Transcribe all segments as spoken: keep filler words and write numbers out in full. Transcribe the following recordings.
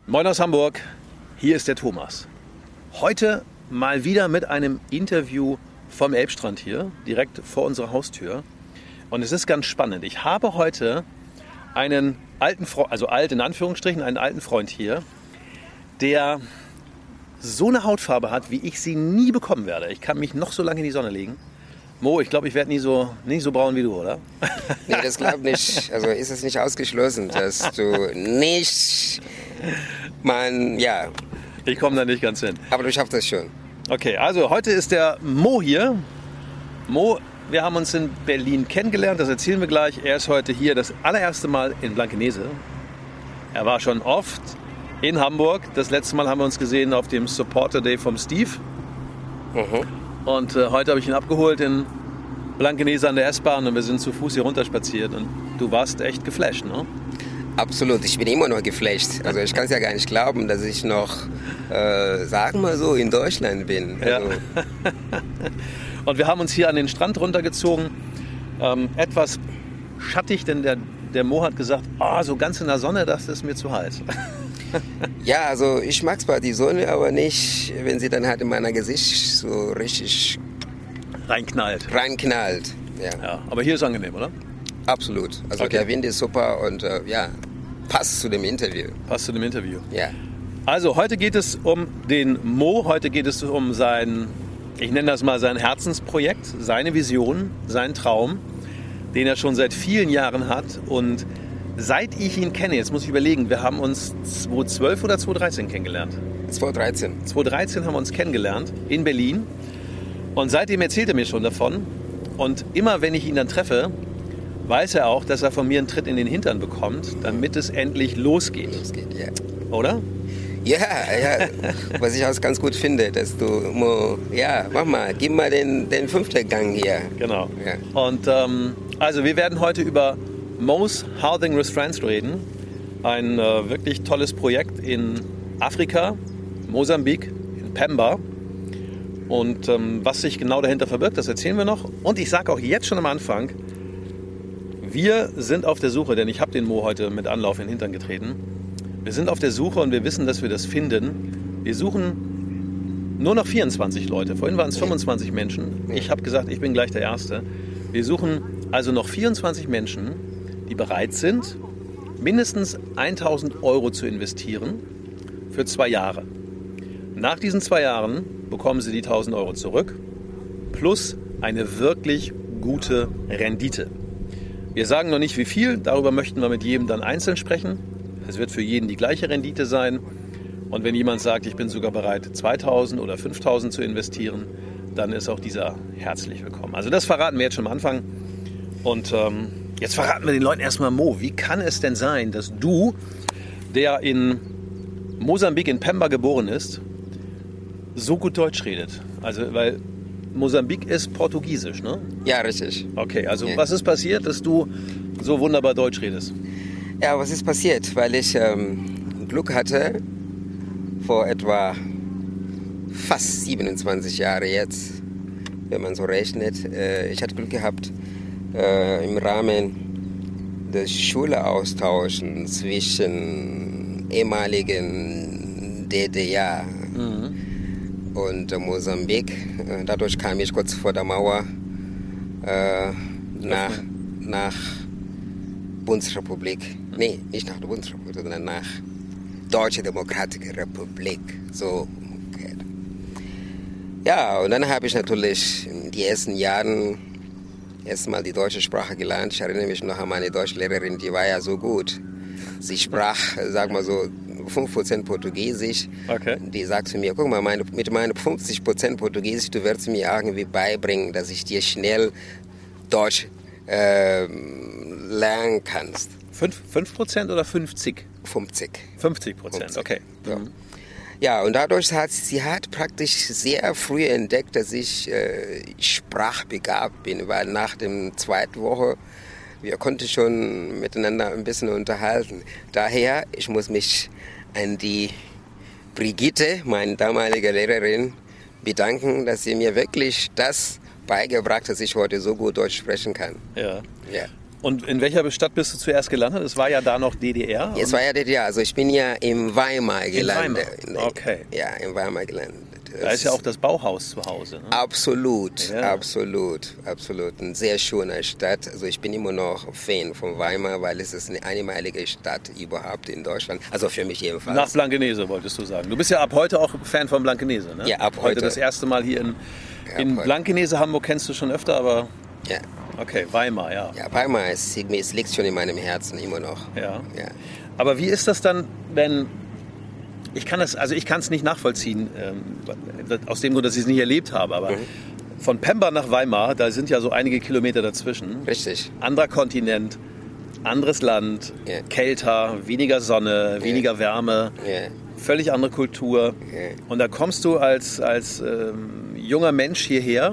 Moin aus Hamburg, hier ist der Thomas. Heute mal wieder mit einem Interview vom Elbstrand hier, direkt vor unserer Haustür. Und es ist ganz spannend. Ich habe heute einen alten Freund, also alt in Anführungsstrichen, einen alten Freund hier, der so eine Hautfarbe hat, wie ich sie nie bekommen werde. Ich kann mich noch so lange in die Sonne legen. Mo, ich glaube, ich werde nie so, nie so braun wie du, oder? Nee, das glaube ich nicht. Also ist es nicht ausgeschlossen, dass du nicht, man, ja. Ich komme da nicht ganz hin. Aber du schaffst das schon. Okay, also heute ist der Mo hier. Mo, wir haben uns in Berlin kennengelernt, das erzählen wir gleich. Er ist heute hier das allererste Mal in Blankenese. Er war schon oft in Hamburg. Das letzte Mal haben wir uns gesehen auf dem Supporter Day vom Steve. Mhm. Und äh, heute habe ich ihn abgeholt in Blankenese an der S-Bahn und wir sind zu Fuß hier runterspaziert. Und du warst echt geflasht, ne? Absolut, ich bin immer noch geflasht. Also ich kann es ja gar nicht glauben, dass ich noch, äh, sagen wir so, in Deutschland bin. Also ja. Und wir haben uns hier an den Strand runtergezogen. Ähm, etwas schattig, denn der, der Mo hat gesagt, oh, so ganz in der Sonne, das ist mir zu heiß. Ja, also ich mag zwar die Sonne, aber nicht, wenn sie dann halt in meiner Gesicht so richtig reinknallt. reinknallt. Ja. Ja, aber hier ist angenehm, oder? Absolut. Also okay. Der Wind ist super und äh, ja, passt zu dem Interview. Passt zu dem Interview. Ja. Also heute geht es um den Mo, heute geht es um sein, ich nenne das mal sein Herzensprojekt, seine Vision, seinen Traum, den er schon seit vielen Jahren hat. Und seit ich ihn kenne, jetzt muss ich überlegen, wir haben uns zweitausendzwölf oder zweitausenddreizehn kennengelernt? zweitausenddreizehn. zweitausenddreizehn haben wir uns kennengelernt in Berlin. Und seitdem erzählt er mir schon davon. Und immer wenn ich ihn dann treffe, weiß er auch, dass er von mir einen Tritt in den Hintern bekommt, damit es endlich losgeht. Losgeht, ja. Oder? Ja, ja. Was ich auch ganz gut finde, dass du, ja, mach mal, gib mal den, den fünften Gang hier. Genau. Ja. Und ähm, also wir werden heute über Mo's Housing with Friends reden. Ein äh, wirklich tolles Projekt in Afrika, Mosambik, in Pemba. Und ähm, was sich genau dahinter verbirgt, das erzählen wir noch. Und ich sage auch jetzt schon am Anfang, wir sind auf der Suche, denn ich habe den Mo heute mit Anlauf in den Hintern getreten. Wir sind auf der Suche und wir wissen, dass wir das finden. Wir suchen nur noch vierundzwanzig Leute. Vorhin waren es fünfundzwanzig Menschen. Ich habe gesagt, ich bin gleich der Erste. Wir suchen also noch vierundzwanzig Menschen, die bereit sind, mindestens tausend Euro zu investieren für zwei Jahre. Nach diesen zwei Jahren bekommen sie die tausend Euro zurück, plus eine wirklich gute Rendite. Wir sagen noch nicht wie viel, darüber möchten wir mit jedem dann einzeln sprechen. Es wird für jeden die gleiche Rendite sein. Und wenn jemand sagt, ich bin sogar bereit, zweitausend oder fünftausend zu investieren, dann ist auch dieser herzlich willkommen. Also das verraten wir jetzt schon am Anfang. Und ähm, jetzt verraten wir den Leuten erstmal, Mo, wie kann es denn sein, dass du, der in Mosambik in Pemba geboren ist, so gut Deutsch redet? Also, weil Mosambik ist Portugiesisch, ne? Ja, richtig. Okay, also ja. Was ist passiert, dass du so wunderbar Deutsch redest? Ja, was ist passiert? Weil ich ähm, Glück hatte, vor etwa fast siebenundzwanzig Jahren jetzt, wenn man so rechnet. Äh, ich hatte Glück gehabt, äh, im Rahmen des Schulaustauschs zwischen ehemaligen D D R mhm. und äh, Mosambik. Äh, dadurch kam ich kurz vor der Mauer äh, nach, nach Bundesrepublik. Nee, nicht nach der Bundesrepublik, sondern nach Deutsche Demokratische Republik. So. Okay. Ja, und dann habe ich natürlich in den ersten Jahren erstmal die deutsche Sprache gelernt. Ich erinnere mich noch an meine Deutschlehrerin, die war ja so gut. Sie sprach, sag mal so, fünf Prozent Portugiesisch. Okay. Die sagt zu mir, guck mal, meine, mit meinen fünfzig Prozent Portugiesisch, du wirst mir irgendwie beibringen, dass ich dir schnell Deutsch äh, lernen kannst. fünf Prozent oder fünfzig? fünfzig. fünfzig Prozent, okay. Ja. Mhm. Ja, und dadurch hat sie hat praktisch sehr früh entdeckt, dass ich äh, sprachbegabt bin, weil nach der zweiten Woche, wir konnten schon miteinander ein bisschen unterhalten. Daher, ich muss mich an die Brigitte, meine damalige Lehrerin, bedanken, dass sie mir wirklich das beigebracht hat, dass ich heute so gut Deutsch sprechen kann. Ja. Ja. Und in welcher Stadt bist du zuerst gelandet? Es war ja da noch D D R. Es war ja D D R, also ich bin ja in Weimar gelandet. In Weimar. Okay. Ja, in Weimar gelandet. Da ist ja auch das Bauhaus zu Hause. Ne? Absolut, ja. absolut, absolut. Eine sehr schöne Stadt. Also ich bin immer noch Fan von Weimar, weil es ist eine einmalige Stadt überhaupt in Deutschland. Also für mich jedenfalls. Nach Blankenese wolltest du sagen. Du bist ja ab heute auch Fan von Blankenese, ne? Ja, ab heute. Heute das erste Mal hier in, in Blankenese. Hamburg kennst du schon öfter, aber... Ja. Okay, Weimar, ja. Ja, Weimar, ist, es liegt schon in meinem Herzen immer noch. Ja. ja. Aber wie ist das dann, wenn... Ich kann das, also ich kann es nicht nachvollziehen, ähm, aus dem Grund, dass ich es nicht erlebt habe, aber mhm. von Pemba nach Weimar, da sind ja so einige Kilometer dazwischen. Richtig. Anderer Kontinent, anderes Land, yeah. kälter, weniger Sonne, yeah. weniger Wärme, yeah. völlig andere Kultur. Yeah. Und da kommst du als, als ähm, junger Mensch hierher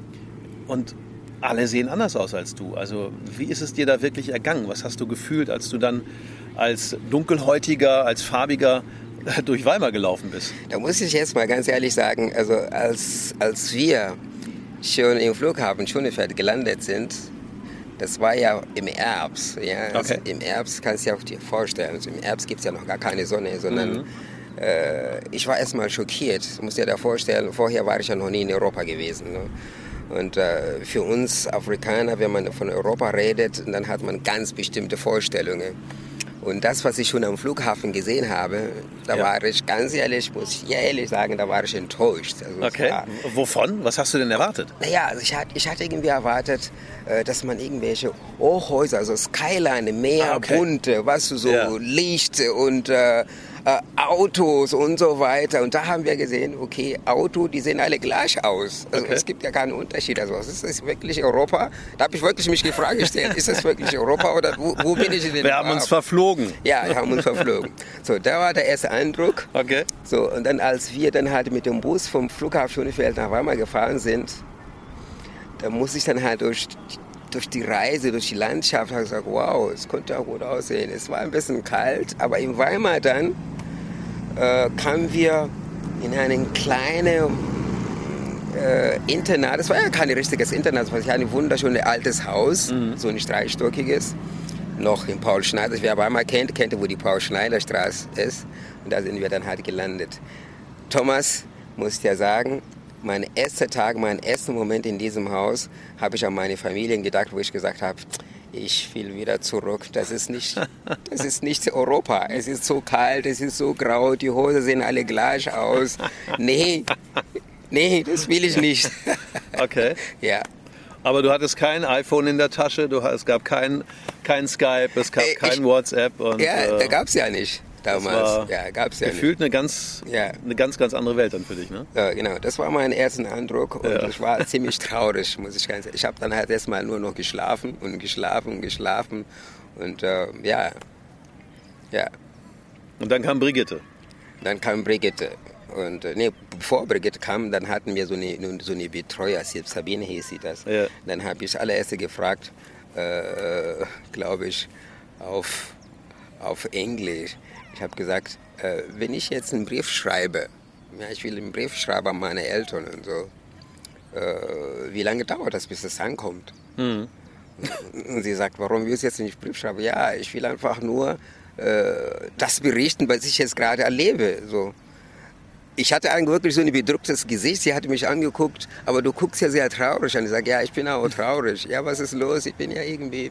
und alle sehen anders aus als du. Also wie ist es dir da wirklich ergangen? Was hast du gefühlt, als du dann als Dunkelhäutiger, als Farbiger durch Weimar gelaufen bist? Da muss ich jetzt mal ganz ehrlich sagen, also als, als wir schon im Flughafen Schönefeld gelandet sind, das war ja im Herbst. Ja? Also okay. Im Herbst kannst du dir auch dir vorstellen, also im Herbst gibt es ja noch gar keine Sonne, sondern mhm. äh, ich war erstmal schockiert. Du musst dir da vorstellen, vorher war ich ja noch nie in Europa gewesen. Ne? Und äh, für uns Afrikaner, wenn man von Europa redet, dann hat man ganz bestimmte Vorstellungen. Und das, was ich schon am Flughafen gesehen habe, da ja. war ich ganz ehrlich, muss ich ehrlich sagen, da war ich enttäuscht. Also okay, war, wovon? Was hast du denn erwartet? Naja, also ich, hatte, ich hatte irgendwie erwartet, dass man irgendwelche Hochhäuser, also Skyline, mehr ah, okay. bunte, was so ja. Licht und äh, äh, Autos und so weiter. Und da haben wir gesehen, okay, Auto, die sehen alle gleich aus. Also okay. es gibt ja keinen Unterschied. Also ist das wirklich Europa? Da habe ich wirklich mich die Frage gestellt, ist das wirklich Europa oder wo, wo bin ich denn? Wir haben uns verflogen. Ja, wir haben uns verflogen. So, da war der erste Eindruck. Okay. So, und dann, als wir dann halt mit dem Bus vom Flughafen Schönefeld nach Weimar gefahren sind, da musste ich dann halt durch, durch die Reise, durch die Landschaft, habe ich gesagt, wow, es konnte auch gut aussehen. Es war ein bisschen kalt, aber in Weimar dann äh, kamen wir in einen kleinen äh, Internat. Das war ja kein richtiges Internat, es war ja ein wunderschönes altes Haus, mhm. so ein dreistöckiges. Noch in Paul-Schneider, wer Weimar kennt, kennt, wo die Paul-Schneider-Straße ist. Und da sind wir dann halt gelandet. Thomas, muss ich dir sagen, mein erster Tag, mein erster Moment in diesem Haus, habe ich an meine Familie gedacht, wo ich gesagt habe, ich will wieder zurück. Das ist nicht, das ist nicht Europa. Es ist so kalt, es ist so grau, die Hosen sehen alle gleich aus. Nee, nee, das will ich nicht. Okay. Ja. Aber du hattest kein iPhone in der Tasche, du, es gab kein, kein Skype, es gab äh, kein ich, WhatsApp. Und, ja, äh, da gab es ja nicht damals. Ja, gab's ja gefühlt nicht. Eine, ganz, ja. eine ganz, ganz andere Welt dann für dich, ne? Ja, genau. Das war mein erster Eindruck und ja. ich war ziemlich traurig, muss ich ganz sagen. Ich habe dann halt erstmal nur noch geschlafen und geschlafen und geschlafen und äh, ja, ja. Und dann kam Brigitte. Dann kam Brigitte. Und äh, nee, bevor Brigitte kam, dann hatten wir so eine, so eine Betreuer, Sabine hieß sie das. Ja. Dann habe ich allererst gefragt, äh, glaube ich, auf, auf Englisch. Ich habe gesagt, äh, wenn ich jetzt einen Brief schreibe, ja, ich will einen Brief schreiben an meine Eltern und so, äh, wie lange dauert das, bis es ankommt? Mhm. Und sie sagt, warum willst du jetzt nicht einen Brief schreiben? Ja, ich will einfach nur äh, das berichten, was ich jetzt gerade erlebe. So. Ich hatte eigentlich wirklich so ein bedrücktes Gesicht. Sie hatte mich angeguckt, aber du guckst ja sehr traurig an. Ich sage, ja, ich bin auch traurig. Ja, was ist los? Ich bin ja irgendwie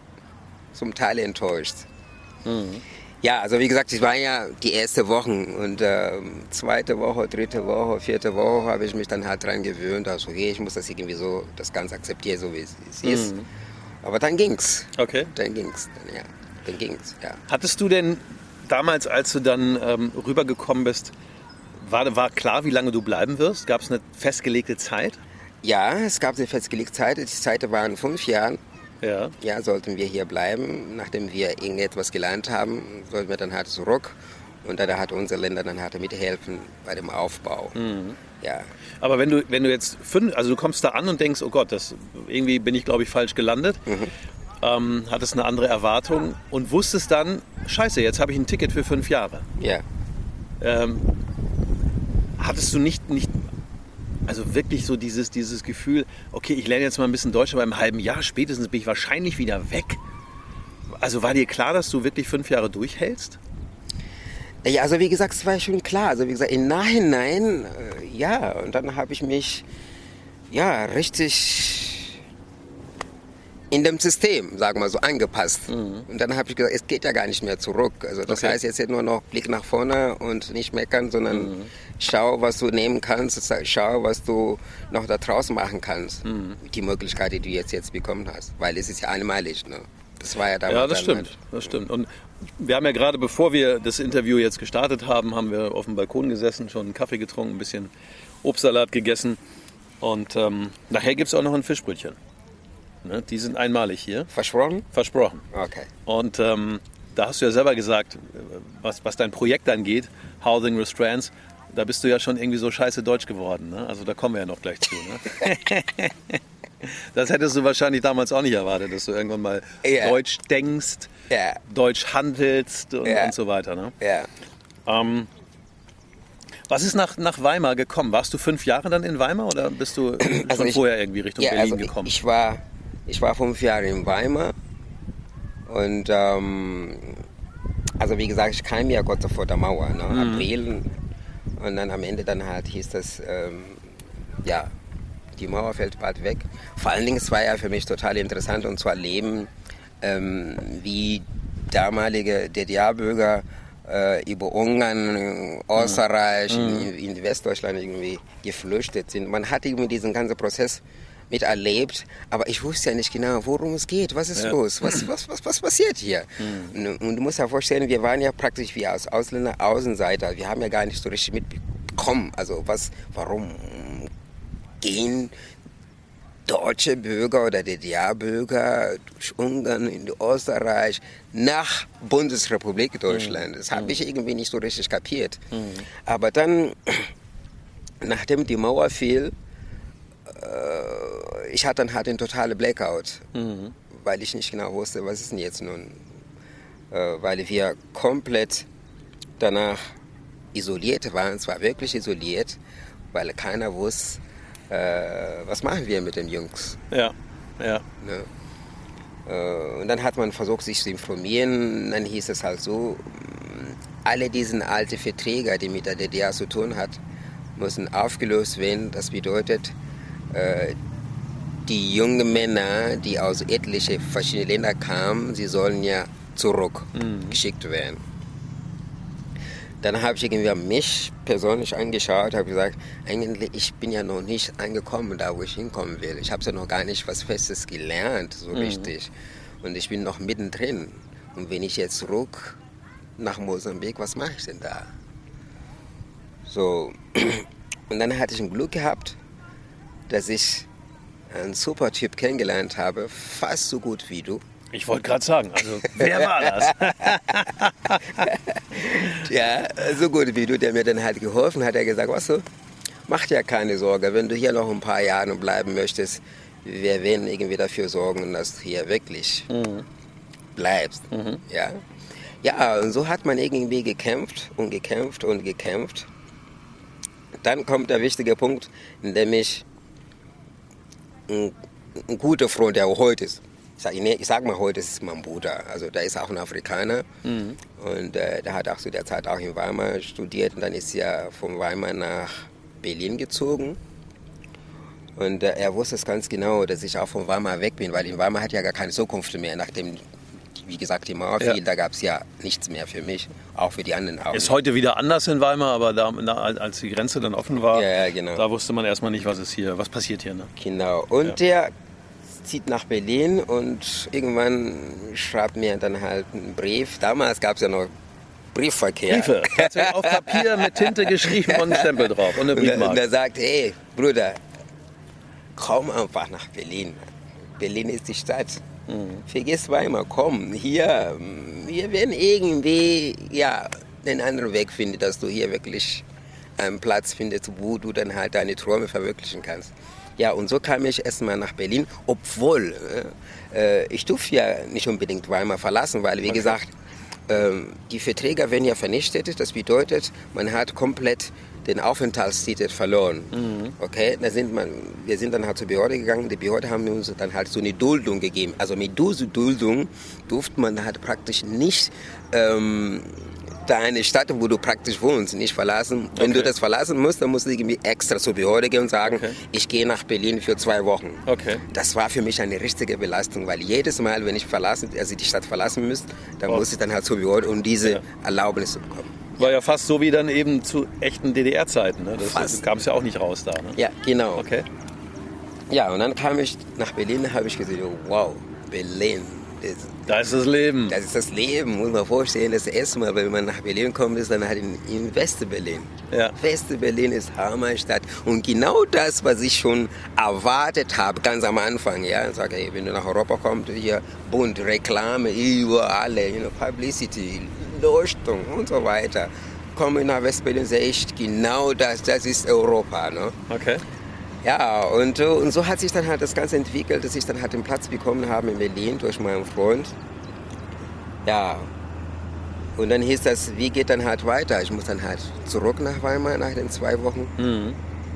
zum Teil enttäuscht. Mhm. Ja, also wie gesagt, es waren ja die ersten Wochen und äh, zweite Woche, dritte Woche, vierte Woche habe ich mich dann halt dran gewöhnt. Also okay, ich muss das irgendwie so, das Ganze akzeptieren, so wie es, es mhm. ist. Aber dann ging's. Okay. Dann ging's, dann, ja. Dann ging's, ja. Hattest du denn damals, als du dann ähm, rübergekommen bist, War, war klar, wie lange du bleiben wirst? Gab es eine festgelegte Zeit? Ja, es gab eine festgelegte Zeit. Die Zeit waren fünf Jahre. Ja. Ja, sollten wir hier bleiben. Nachdem wir irgendetwas gelernt haben, sollten wir dann halt zurück. Und da hat unser Länder dann halt mithelfen bei dem Aufbau. Mhm. Ja. Aber wenn du, wenn du jetzt fünf, also du kommst da an und denkst, oh Gott, das, irgendwie bin ich, glaube ich, falsch gelandet. Mhm. Ähm, hattest eine andere Erwartung und wusstest dann, scheiße, jetzt habe ich ein Ticket für fünf Jahre. Ja. Ähm, Hattest du nicht, nicht, also wirklich so dieses, dieses Gefühl, okay, ich lerne jetzt mal ein bisschen Deutsch, aber im halben Jahr spätestens bin ich wahrscheinlich wieder weg? Also war dir klar, dass du wirklich fünf Jahre durchhältst? Ja, also wie gesagt, es war schon klar. Also wie gesagt, im Nachhinein, äh, ja, und dann habe ich mich, ja, richtig in dem System, sagen wir mal so, angepasst. Mhm. Und dann habe ich gesagt, es geht ja gar nicht mehr zurück. Also das okay. heißt jetzt nur noch Blick nach vorne und nicht meckern, sondern mhm. schau, was du nehmen kannst, schau, was du noch da draußen machen kannst. Mhm. Die Möglichkeit, die du jetzt, jetzt bekommen hast. Weil es ist ja einmalig, ne? Das war ja damals. Ja, das stimmt, halt. das stimmt. Und wir haben ja gerade, bevor wir das Interview jetzt gestartet haben, haben wir auf dem Balkon gesessen, schon einen Kaffee getrunken, ein bisschen Obstsalat gegessen. Und ähm, nachher gibt es auch noch ein Fischbrötchen. Ne? Die sind einmalig hier. Versprochen? Versprochen. Okay. Und ähm, da hast du ja selber gesagt, was, was dein Projekt angeht, Housing Restraints, da bist du ja schon irgendwie so scheiße deutsch geworden. Ne? Also da kommen wir ja noch gleich zu. Ne? Das hättest du wahrscheinlich damals auch nicht erwartet, dass du irgendwann mal yeah. Deutsch denkst, yeah. Deutsch handelst und, yeah. und so weiter. Ne? Yeah. Ähm, was ist nach, nach Weimar gekommen? Warst du fünf Jahre dann in Weimar oder bist du also schon ich, vorher irgendwie Richtung ja, Berlin also gekommen? Ich war, ich war fünf Jahre in Weimar und ähm, also wie gesagt, ich kam ja kurz vor der Mauer, ne? Mhm. April, und dann am Ende dann halt hieß das, ähm, ja, die Mauer fällt bald weg. Vor allen Dingen, es war ja für mich total interessant, und zu erleben, ähm, wie damalige D D R-Bürger äh, über Ungarn, Österreich, mhm. in, in Westdeutschland irgendwie geflüchtet sind. Man hat irgendwie diesen ganzen Prozess miterlebt, aber ich wusste ja nicht genau, worum es geht, was ist ja. los, was, was, was, was passiert hier. Mhm. Und, und du musst ja vorstellen, wir waren ja praktisch wie als Ausländer Außenseiter, wir haben ja gar nicht so richtig mitbekommen, also was, warum gehen deutsche Bürger oder D D R-Bürger durch Ungarn in Österreich nach Bundesrepublik Deutschland. Das habe ich irgendwie nicht so richtig kapiert. Mhm. Aber dann, nachdem die Mauer fiel, äh, ich hatte dann halt einen totalen Blackout, mhm. weil ich nicht genau wusste, was ist denn jetzt nun. Äh, weil wir komplett danach isoliert waren, zwar wirklich isoliert, weil keiner wusste, Äh, was machen wir mit den Jungs? Ja, ja. Ne? Äh, und dann hat man versucht, sich zu informieren. Dann hieß es halt so, alle diese alten Verträge, die mit der D D R zu tun hat, müssen aufgelöst werden. Das bedeutet, äh, die jungen Männer, die aus etlichen verschiedenen Ländern kamen, sie sollen ja zurückgeschickt mhm. werden. Dann habe ich irgendwie mich persönlich angeschaut, habe gesagt, eigentlich, ich bin ja noch nicht angekommen, da wo ich hinkommen will. Ich habe ja noch gar nicht was Festes gelernt, so mhm. richtig. Und ich bin noch mittendrin. Und wenn ich jetzt zurück nach Mosambik, was mache ich denn da? So, und dann hatte ich ein Glück gehabt, dass ich einen super Typ kennengelernt habe, fast so gut wie du. Ich wollte gerade sagen, also wer war das? Ja, so gut wie du, der mir dann halt geholfen hat. Er hat gesagt, weißt du, mach dir keine Sorge, wenn du hier noch ein paar Jahre bleiben möchtest, wir werden irgendwie dafür sorgen, dass du hier wirklich mhm. bleibst. Mhm. Ja? Ja, und so hat man irgendwie gekämpft und gekämpft und gekämpft. Dann kommt der wichtige Punkt, in dem ich ein, ein guter Freund, der auch heute ist, Ich sage ich sag mal heute, das ist mein Bruder. Also der ist auch ein Afrikaner. Mhm. Und äh, der hat auch zu der Zeit auch in Weimar studiert. Und dann ist er von Weimar nach Berlin gezogen. Und äh, er wusste es ganz genau, dass ich auch von Weimar weg bin. Weil in Weimar hat ja gar keine Zukunft mehr. Nachdem, wie gesagt, die Mauer fiel, ja. da gab es ja nichts mehr für mich. Auch für die anderen auch. Ist heute wieder anders in Weimar, aber da, als die Grenze dann offen war, ja, ja, genau. da wusste man erstmal nicht, was ist hier, was passiert hier. Ne? Genau. Und ja. der zieht nach Berlin und irgendwann schreibt mir dann halt einen Brief. Damals gab es ja noch Briefverkehr. Briefe, auf Papier mit Tinte geschrieben und einen Stempel drauf und eine Briefmarke. Und er sagt, hey Bruder, komm einfach nach Berlin. Berlin ist die Stadt. Mhm. Vergiss Weimar, komm. Hier, wir werden irgendwie ja, einen anderen Weg finden, dass du hier wirklich einen Platz findest, wo du dann halt deine Träume verwirklichen kannst. Ja, und so kam ich erstmal nach Berlin, obwohl äh, ich durfte ja nicht unbedingt Weimar verlassen, weil, wie okay. gesagt, ähm, die Verträge werden ja vernichtet. Das bedeutet, man hat komplett den Aufenthaltstitel verloren. Mhm. Okay, da sind man, wir sind dann halt zur Behörde gegangen. Die Behörde haben uns dann halt so eine Duldung gegeben. Also mit dieser Duldung durfte man halt praktisch nicht ähm, deine Stadt, wo du praktisch wohnst, nicht verlassen. Wenn okay. du das verlassen musst, dann musst du irgendwie extra zur Behörde gehen und sagen, okay. ich gehe nach Berlin für zwei Wochen. Okay. Das war für mich eine richtige Belastung, weil jedes Mal, wenn ich verlassen, also die Stadt verlassen müsste, dann oh. musste ich dann halt zur Behörde, um diese ja. Erlaubnis zu bekommen. War ja fast so wie dann eben zu echten D D R-Zeiten. Ne? Das, das kam es ja auch nicht raus da. Ne? Ja, genau. Okay. Ja, und dann kam ich nach Berlin, da habe ich gesagt, wow, Berlin. Das, da ist das Leben. Das ist das Leben, muss man vorstellen. Das erste Mal, wenn man nach Berlin kommt, ist dann halt in, in West-Berlin. Ja. West-Berlin ist Hammerstadt. Und genau das, was ich schon erwartet habe, ganz am Anfang. Ja, ich sage, hey, wenn du nach Europa kommst, hier bunt, Reklame, überall, you know, Publicity, Leuchtung und so weiter. Komme nach West-Berlin, sehe ich genau das, das ist Europa. Ne? Okay. Ja, und, und so hat sich dann halt das Ganze entwickelt, dass ich dann halt den Platz bekommen habe in Berlin durch meinen Freund. Ja, und dann hieß das, wie geht dann halt weiter? Ich muss dann halt zurück nach Weimar nach den zwei Wochen. Mhm.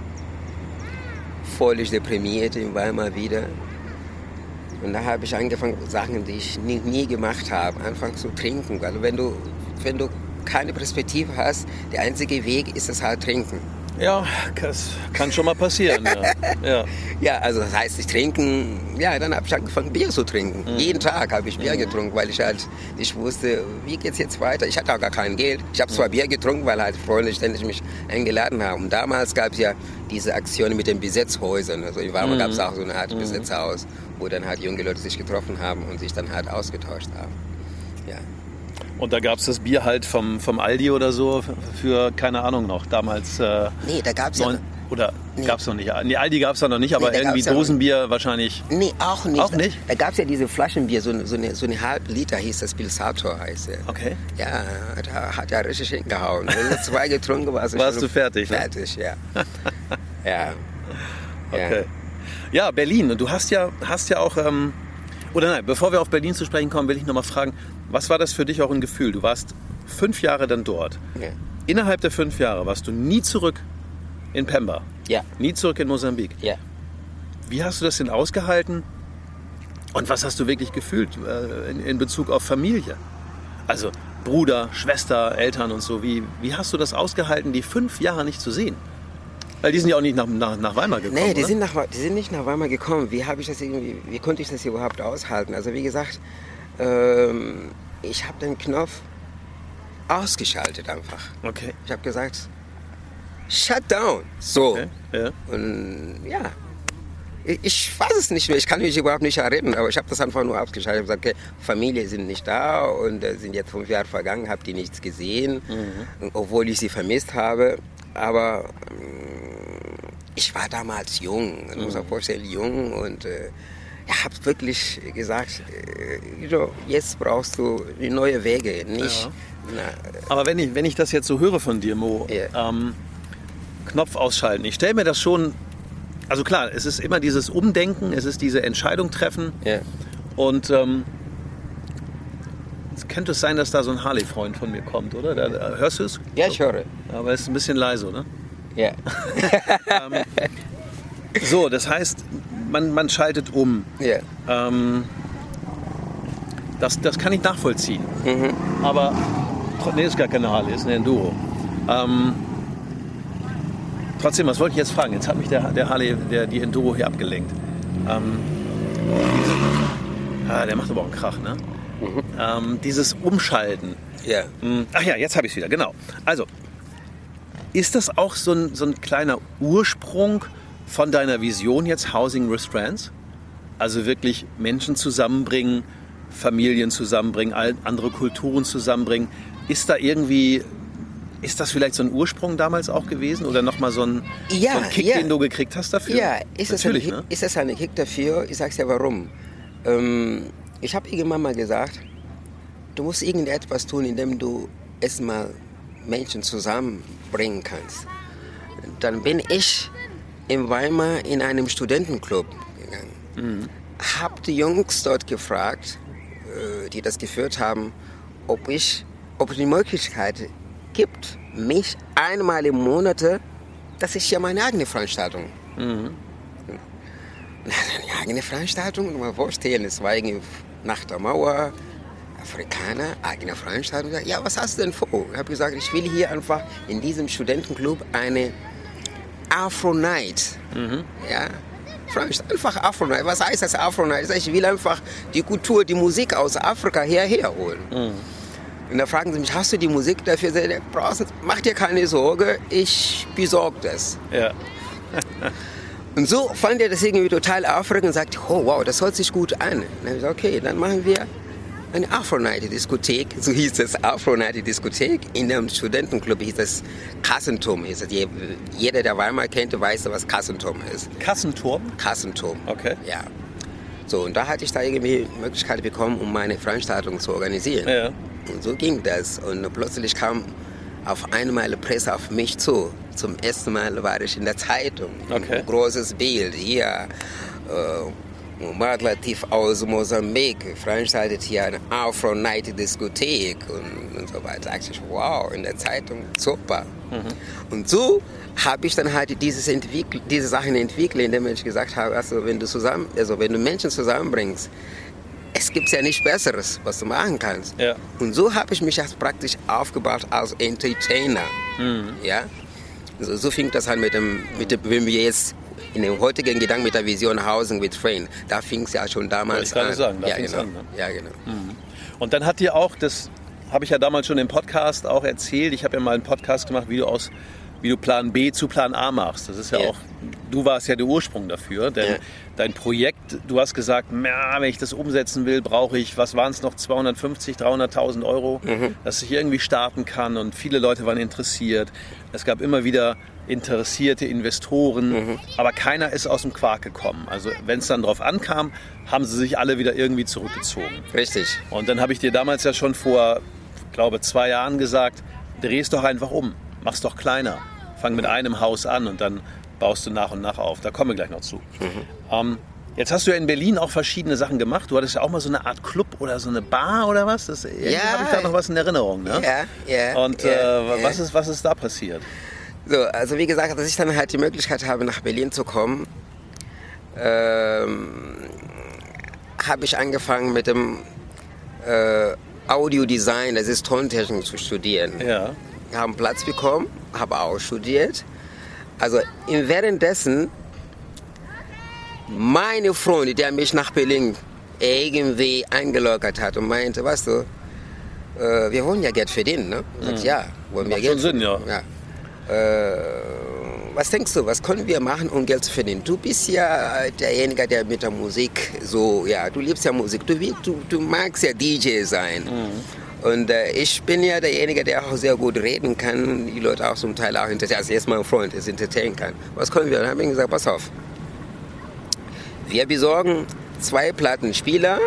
Völlig deprimiert in Weimar wieder. Und da habe ich angefangen, Sachen, die ich nie, nie gemacht habe, anfangen zu trinken. Weil wenn du, wenn du keine Perspektive hast, der einzige Weg ist es halt trinken. Ja, das kann schon mal passieren. ja. Ja. ja, also das heißt, ich trinken, ja, dann habe ich angefangen, Bier zu trinken. Mhm. Jeden Tag habe ich Bier mhm. getrunken, weil ich halt nicht wusste, wie geht's jetzt weiter. Ich hatte auch gar kein Geld. Ich habe zwar mhm. Bier getrunken, weil halt Freunde ständig mich eingeladen haben. Und damals gab es ja diese Aktion mit den Besetzhäusern. Also in Weimar mhm. gab es auch so eine Art mhm. Besetzhaus, wo dann halt junge Leute sich getroffen haben und sich dann halt ausgetauscht haben. Ja. Und da gab es das Bier halt vom, vom Aldi oder so für, keine Ahnung noch, damals... Äh, nee, da gab es ja... Oder nee. gab es noch nicht? Nee, Aldi gab es da noch nicht, aber nee, irgendwie Dosenbier ja wahrscheinlich... Nee, auch nicht. Auch nicht? Da, da gab es ja diese Flaschenbier, so, so, eine, so eine halb Liter hieß das, Pilsator heißt er. Okay. Ja, da hat er richtig hingehauen. Wenn du zwei getrunken warst, warst du fertig. Fertig, ne? ja. ja. Okay. Ja, Berlin. Und du hast ja, hast ja auch... Ähm, oder nein, bevor wir auf Berlin zu sprechen kommen, will ich noch mal fragen, was war das für dich auch ein Gefühl? Du warst fünf Jahre dann dort. Ja. Innerhalb der fünf Jahre warst du nie zurück in Pemba. Ja. Nie zurück in Mosambik. Ja. Wie hast du das denn ausgehalten? Und was hast du wirklich gefühlt äh, in, in Bezug auf Familie? Also Bruder, Schwester, Eltern und so. Wie, wie hast du das ausgehalten, die fünf Jahre nicht zu sehen? Weil die sind ja auch nicht nach, nach, nach Weimar gekommen, Nee, die oder? sind, nach, die sind nicht nach Weimar gekommen. Wie, habe ich das irgendwie, wie konnte ich das überhaupt aushalten? Also wie gesagt, ähm, ich habe den Knopf ausgeschaltet einfach. Okay. Ich habe gesagt, shut down. So. Okay. Ja. Und ja, ich, ich weiß es nicht mehr. Ich kann mich überhaupt nicht erinnern, aber ich habe das einfach nur ausgeschaltet. Ich habe gesagt, okay, Familie sind nicht da und äh, sind jetzt fünf Jahre vergangen, habe die nichts gesehen, mhm. obwohl ich sie vermisst habe. Aber ich war damals jung, man muss sich vorstellen, jung und äh, ich habe wirklich gesagt, äh, you know, jetzt brauchst du neue Wege, nicht... Ja. Na, aber wenn ich, wenn ich das jetzt so höre von dir, Mo, yeah. ähm, Knopf ausschalten, ich stelle mir das schon, also klar, es ist immer dieses Umdenken, es ist diese Entscheidung treffen yeah. und ähm, es könnte es sein, dass da so ein Harley-Freund von mir kommt, oder? Da, da, hörst du es? Ja, ich höre. Aber es ist ein bisschen leise, oder? Ja. ähm, so, das heißt, man, man schaltet um. Ja. Ähm, das, das kann ich nachvollziehen. Mhm. Aber, nee, ist gar keine Harley, ist eine Enduro. Ähm, trotzdem, was wollte ich jetzt fragen? Jetzt hat mich der, der Harley, der, die Enduro hier abgelenkt. Ähm, ah, der macht aber auch einen Krach, ne? Mhm. Ähm, dieses Umschalten. Ja. Ach ja, jetzt habe ich es wieder, genau. Also, ist das auch so ein, so ein kleiner Ursprung von deiner Vision jetzt, Housing with Friends? Also wirklich Menschen zusammenbringen, Familien zusammenbringen, andere Kulturen zusammenbringen. Ist da irgendwie, ist das vielleicht so ein Ursprung damals auch gewesen? Oder nochmal so ein, ja, so ein Kick, ja. den du gekriegt hast dafür? Ja, ist es ein, ne? ist es ein Kick dafür? Ich sag's ja warum. Ähm, ich habe irgendwann mal gesagt, du musst irgendetwas tun, indem du erstmal Menschen zusammenbringen kannst. Dann bin ich in Weimar in einem Studentenclub gegangen. Mhm. Habe die Jungs dort gefragt, die das geführt haben, ob ich, ob es die Möglichkeit gibt, mich einmal im Monat, dass ich hier meine eigene Veranstaltung. Mhm. Eine eigene Veranstaltung, mal vorstellen, es war irgendwie nach der Mauer, Afrikaner, eigene Veranstaltung. Ja, was hast du denn vor? Ich habe gesagt, ich will hier einfach in diesem Studentenclub eine Afro-Night. Mhm. Ja, einfach Afro-Night. Was heißt das Afro-Night? Ich will einfach die Kultur, die Musik aus Afrika hierher holen. Mhm. Und da fragen sie mich, hast du die Musik dafür? Brauchst, mach dir keine Sorge, ich besorge das. Ja. Und so fand er das irgendwie total aufregend und sagte, oh wow, das hört sich gut an. Und dann habe ich gesagt, okay, dann machen wir eine Afro-Night-Diskothek, so hieß es, Afro-Night-Diskothek. In einem Studentenclub hieß es Kassenturm. Hieß es. Jeder, der Weimar kennt, weiß, was Kassenturm ist. Kassenturm? Kassenturm. Okay. Ja. So, und da hatte ich da irgendwie die Möglichkeit bekommen, um meine Veranstaltung zu organisieren. Ja. Und so ging das. Und plötzlich kam auf einmal Presse auf mich zu. Zum ersten Mal war ich in der Zeitung. Okay. Ein großes Bild hier. Äh, Muhammad Latif aus Mosambik veranstaltet hier eine Afro-Night-Diskothek und, und so weiter. Da dachte ich, wow, in der Zeitung, super. Mhm. Und so habe ich dann halt dieses entwickelt, diese Sachen entwickelt, indem ich gesagt habe, also wenn du, zusammen, also wenn du Menschen zusammenbringst, es gibt ja nichts Besseres, was du machen kannst. Ja. Und so habe ich mich jetzt praktisch aufgebaut als Entertainer. Mhm. Ja? Also so fing das halt mit dem, mit dem, wenn wir jetzt in dem heutigen Gedanken mit der Vision Housing with Train, da fing es ja schon damals an. Ich kann sagen, da ja, fing es genau. an. Ne? Ja, genau. Mhm. Und dann hat dir auch, das habe ich ja damals schon im Podcast auch erzählt, ich habe ja mal einen Podcast gemacht, wie du aus wie du Plan B zu Plan A machst. Das ist ja, ja. auch, du warst ja der Ursprung dafür, denn ja. dein Projekt, du hast gesagt, wenn ich das umsetzen will, brauche ich, was waren es noch, zweihundertfünfzig, dreihunderttausend Euro, mhm. dass ich irgendwie starten kann und viele Leute waren interessiert. Es gab immer wieder interessierte Investoren, mhm. aber keiner ist aus dem Quark gekommen. Also wenn es dann drauf ankam, haben sie sich alle wieder irgendwie zurückgezogen. Richtig. Und dann habe ich dir damals ja schon vor, glaube zwei Jahren gesagt, dreh's doch einfach um. Mach's doch kleiner. Fang mit einem Haus an und dann baust du nach und nach auf. Da kommen wir gleich noch zu. Mhm. Ähm, jetzt hast du ja in Berlin auch verschiedene Sachen gemacht. Du hattest ja auch mal so eine Art Club oder so eine Bar oder was? Das, ja. Habe ich da noch was in Erinnerung, ne? Ja, ja. Und ja, äh, ja. Was ist, was ist da passiert? So, also wie gesagt, dass ich dann halt die Möglichkeit habe, nach Berlin zu kommen, ähm, habe ich angefangen mit dem äh, Audiodesign, das ist Tontechnik, zu studieren. Ja. Haben Platz bekommen, habe auch studiert. Also währenddessen, meine Freundin, der mich nach Berlin irgendwie eingelockert hat und meinte, weißt du, äh, wir wollen ja Geld verdienen, ne? Ich sagte, ja, wollen wir Macht Geld schon Sinn, ja. ja. Äh, was denkst du, was können wir machen, um Geld zu verdienen? Du bist ja derjenige, der mit der Musik so, ja, du liebst ja Musik, du, du, du magst ja D J sein. Mhm. Und äh, ich bin ja derjenige, der auch sehr gut reden kann, die Leute auch zum Teil auch entertainen, also jetzt mein Freund ist entertainen kann. Was können wir? Dann habe ich gesagt, pass auf, wir besorgen zwei Plattenspieler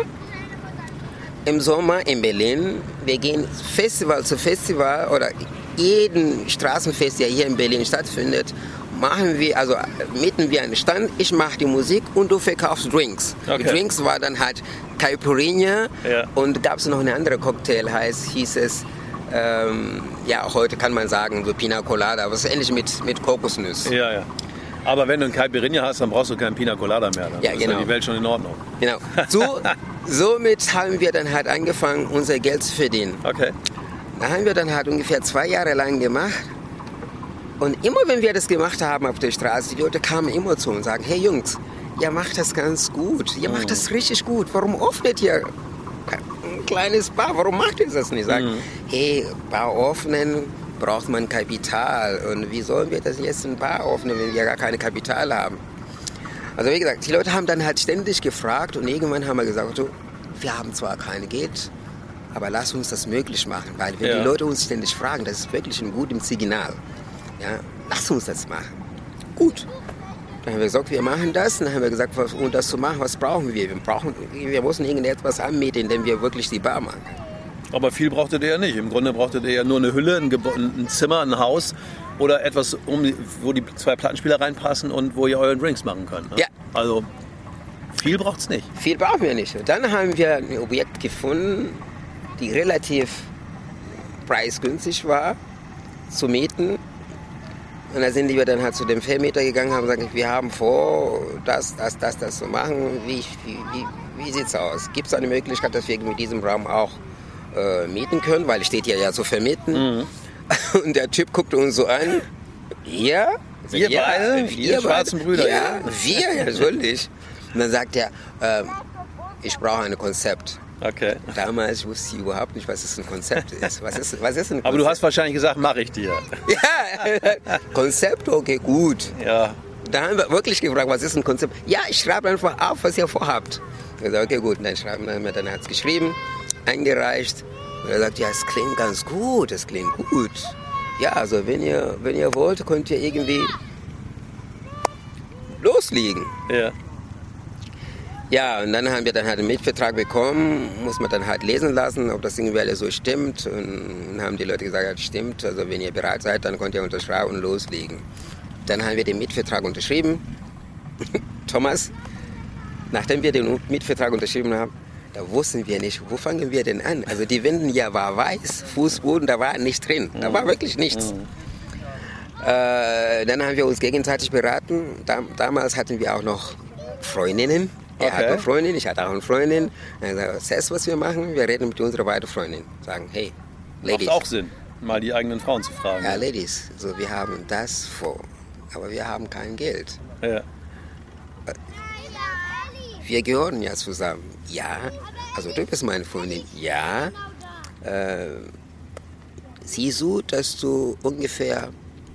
im Sommer in Berlin. Wir gehen Festival zu Festival oder jeden Straßenfest, der hier in Berlin stattfindet, machen wir, also mieten wir einen Stand, ich mache die Musik und du verkaufst Drinks. Okay. Die Drinks war dann halt Caipirinha ja. und gab es noch eine andere Cocktail, heißt, hieß es, ähm, ja, heute kann man sagen, so Pina Colada, was ähnlich mit, mit Kokosnuss. Ja, ja. Aber wenn du ein Caipirinha hast, dann brauchst du keinen Pina Colada mehr. Dann ja, ist genau. die Welt schon in Ordnung. Genau. So, somit haben wir dann halt angefangen, unser Geld zu verdienen. Okay. Da haben wir dann halt ungefähr zwei Jahre lang gemacht. Und immer wenn wir das gemacht haben auf der Straße, die Leute kamen immer zu uns und sagen, hey Jungs, ihr macht das ganz gut, ihr macht das richtig gut, warum öffnet ihr ein kleines Bar, warum macht ihr das nicht? Sagen, mhm. hey, Bar öffnen braucht man Kapital und wie sollen wir das jetzt ein Bar öffnen, wenn wir gar keine Kapital haben? Also wie gesagt, die Leute haben dann halt ständig gefragt und irgendwann haben wir gesagt, so, wir haben zwar kein Geld, aber lass uns das möglich machen, weil wenn ja. die Leute uns ständig fragen, das ist wirklich ein gutes Signal. Ja, lass uns das machen. Gut. Dann haben wir gesagt, wir machen das. Dann haben wir gesagt, was, um das zu machen, was brauchen wir? Wir, brauchen, wir müssen irgendetwas anmieten, indem wir wirklich die Bar machen. Aber viel brauchtet ihr ja nicht. Im Grunde brauchtet ihr ja nur eine Hülle, ein, Gebo- ein Zimmer, ein Haus oder etwas, um, wo die zwei Plattenspieler reinpassen und wo ihr euren Drinks machen könnt. Ne? Ja. Also viel braucht es nicht. Viel brauchen wir nicht. Dann haben wir ein Objekt gefunden, die relativ preisgünstig war zu mieten. Und da sind wir dann halt zu dem Vermieter gegangen und haben gesagt, wir haben vor, das, das, das, das zu machen. Wie, wie, wie, wie sieht es aus? Gibt es eine Möglichkeit, dass wir mit diesem Raum auch äh, mieten können? Weil es steht ja ja zu vermieten. Mhm. Und der Typ guckte uns so an. Ja? Wir ja, beide? Wir, wir schwarzen beide. Brüder? Ja, ja. wir, natürlich. Und dann sagt er, äh, ich brauche ein Konzept. Okay. Damals wusste ich überhaupt nicht, was es ein Konzept ist. Was ist, was ist ein Konzept? Aber du hast wahrscheinlich gesagt, mache ich dir. Ja, Konzept, okay, gut. Ja. Da haben wir wirklich gefragt, was ist ein Konzept? Ja, ich schreibe einfach auf, was ihr vorhabt. Ich sage, okay, gut. Und dann schreiben wir, dann hat es geschrieben, eingereicht. Und er sagt, ja, es klingt ganz gut, es klingt gut. Ja, also wenn ihr, wenn ihr wollt, könnt ihr irgendwie loslegen. Ja. Ja, und dann haben wir dann halt einen Mietvertrag bekommen, muss man dann halt lesen lassen, ob das irgendwie alles so stimmt. Und haben die Leute gesagt, ja, das stimmt, also wenn ihr bereit seid, dann könnt ihr unterschreiben und loslegen. Dann haben wir den Mietvertrag unterschrieben. Thomas, nachdem wir den Mietvertrag unterschrieben haben, da wussten wir nicht, wo fangen wir denn an? Also die Wände ja war weiß, Fußboden, da war nichts drin, da war wirklich nichts. Mhm. Äh, dann haben wir uns gegenseitig beraten. Da, damals hatten wir auch noch Freundinnen. Er Okay. hat eine Freundin, ich hatte auch eine Freundin. Er sagt, das ist, was wir machen, wir reden mit unserer beiden Freundin. Sagen, hey, Ladies. Macht auch Sinn, mal die eigenen Frauen zu fragen. Ja, Ladies, so, wir haben das vor, aber wir haben kein Geld. Ja. Wir gehören ja zusammen. Ja, also du bist meine Freundin. Ja, äh, siehst du, dass du ungefähr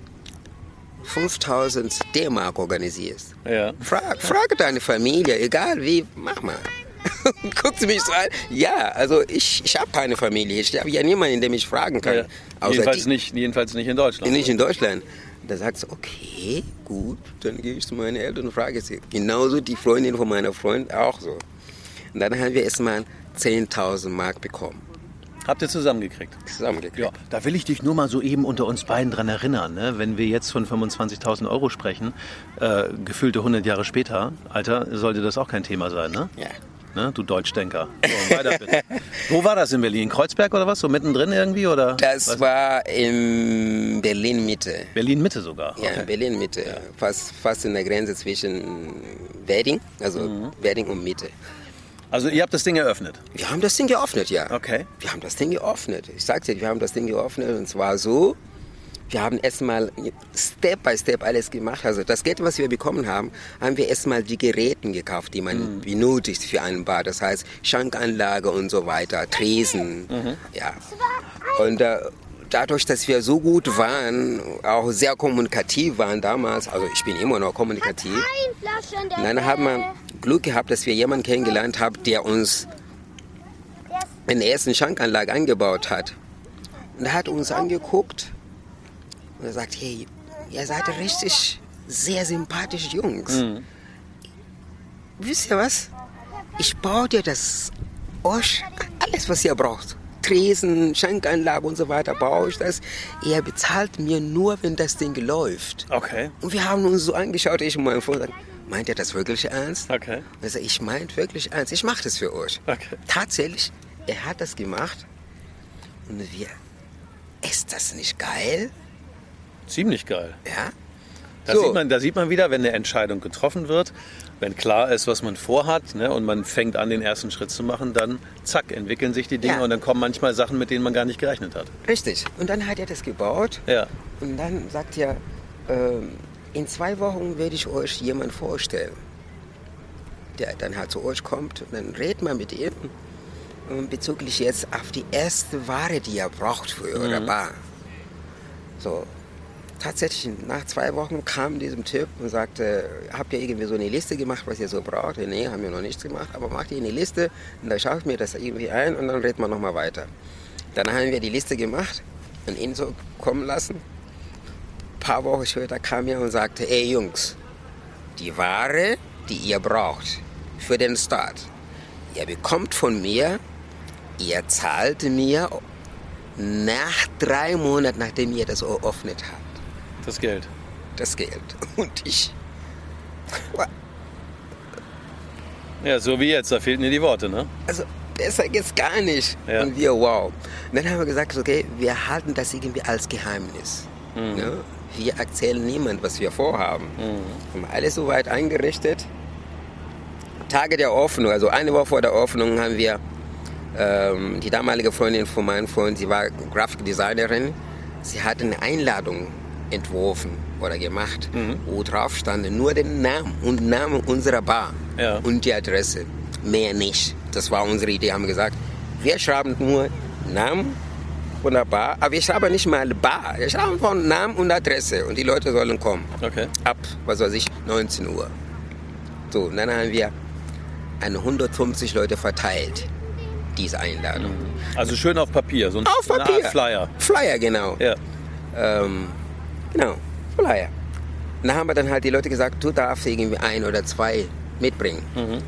fünftausend D-Mark organisierst? Ja. Frag, frage deine Familie, egal wie, mach mal. Guckt sie mich so an. Ja, also ich, ich habe keine Familie. Ich habe ja niemanden, den ich fragen kann. Ja. Außer Jedenfalls, die, nicht, jedenfalls nicht in Deutschland. nicht in Deutschland. Da sagt sie, okay, gut, dann gehe ich zu meinen Eltern und frage sie. Genauso die Freundin von meiner Freundin auch so. Und dann haben wir erstmal zehntausend Mark bekommen. Habt ihr zusammengekriegt? Zusammengekriegt. Ja, da will ich dich nur mal so eben unter uns beiden dran erinnern. Ne? Wenn wir jetzt von fünfundzwanzigtausend Euro sprechen, äh, gefühlte hundert Jahre später, Alter, sollte das auch kein Thema sein, ne? Ja. Ne? Du Deutschdenker. So, weiter bitte. Wo war das in Berlin? Kreuzberg oder was? So mittendrin irgendwie? Oder? Das was? war in Berlin-Mitte. Berlin-Mitte sogar? Ja, Okay. Berlin-Mitte. Ja. Fast, fast in der Grenze zwischen Wedding, also mhm. Wedding und Mitte. Also ihr habt das Ding eröffnet? Wir haben das Ding geöffnet, ja. Okay. Wir haben das Ding geöffnet. Ich sag's dir, wir haben das Ding geöffnet und zwar so, wir haben erstmal Step by Step alles gemacht. Also das Geld, was wir bekommen haben, haben wir erstmal die Geräte gekauft, die man mhm. benötigt für einen Bar. Das heißt Schankanlage und so weiter, Tresen. Mhm. Ja. Und äh, dadurch, dass wir so gut waren, auch sehr kommunikativ waren damals, also ich bin immer noch kommunikativ, und dann haben wir Glück gehabt, dass wir jemanden kennengelernt haben, der uns in der ersten Schankanlage angebaut hat. Und er hat uns angeguckt und er sagt, hey, ihr seid richtig sehr sympathische Jungs. Mhm. Wisst ihr was? Ich baue dir das, euch alles, was ihr braucht. Tresen, Schankanlage und so weiter, baue ich das. Er bezahlt mir nur, wenn das Ding läuft. Okay. Und wir haben uns so angeschaut, ich und mein Freund, meint er das wirklich ernst? Okay. Er sagt, ich meint wirklich ernst, ich mache das für euch. Okay. Tatsächlich, er hat das gemacht und wir, ist das nicht geil? Ziemlich geil. Ja. Da, So. sieht man, da sieht man wieder, wenn eine Entscheidung getroffen wird, wenn klar ist, was man vorhat, ne, und man fängt an, den ersten Schritt zu machen, dann zack, entwickeln sich die Dinge Ja. und dann kommen manchmal Sachen, mit denen man gar nicht gerechnet hat. Richtig. Und dann hat er das gebaut Ja. und dann sagt er, ähm, in zwei Wochen werde ich euch jemanden vorstellen, der dann halt zu euch kommt und dann redet man mit ihm ähm, bezüglich jetzt auf die erste Ware, die ihr braucht für eure Mhm. Bar. So, tatsächlich nach zwei Wochen kam diesem Typ und sagte, habt ihr irgendwie so eine Liste gemacht, was ihr so braucht? Nee, haben wir noch nichts gemacht, aber macht ihr eine Liste und dann schaut mir das irgendwie ein und dann redet man nochmal weiter. Dann haben wir die Liste gemacht und ihn so kommen lassen. Ein paar Wochen später kam er und sagte, ey Jungs, die Ware, die ihr braucht für den Start, ihr bekommt von mir, ihr zahlt mir nach drei Monaten, nachdem ihr das eröffnet habt, Das Geld. das Geld. Und ich, Ja, so wie jetzt, da fehlten dir die Worte, ne? also besser geht's gar nicht. Ja. Und wir, wow. Und dann haben wir gesagt, okay, wir halten das irgendwie als Geheimnis. Mhm. Ne? Wir erzählen niemand, was wir vorhaben. Mhm. Haben alles soweit eingerichtet. Tage der Öffnung, also eine Woche vor der Öffnung haben wir ähm, die damalige Freundin von meinem Freund, sie war Graphic Designerin, sie hat eine Einladung entworfen oder gemacht, mhm. wo drauf stand nur den Namen und Namen unserer Bar ja. und die Adresse. Mehr nicht. Das war unsere Idee, haben wir gesagt. Wir schreiben nur Namen von der Bar, aber wir schreiben nicht mal Bar. Wir schreiben von Namen und Adresse und die Leute sollen kommen. Okay. Ab, was weiß ich, neunzehn Uhr. So, und dann haben wir an hundertfünfzig Leute verteilt, diese Einladung. Also schön auf Papier, so ein auf Papier. Art Flyer. Flyer, genau. Ja. Ähm, genau, Flyer. Und da haben wir dann halt die Leute gesagt, du darfst irgendwie ein oder zwei mitbringen. Mhm.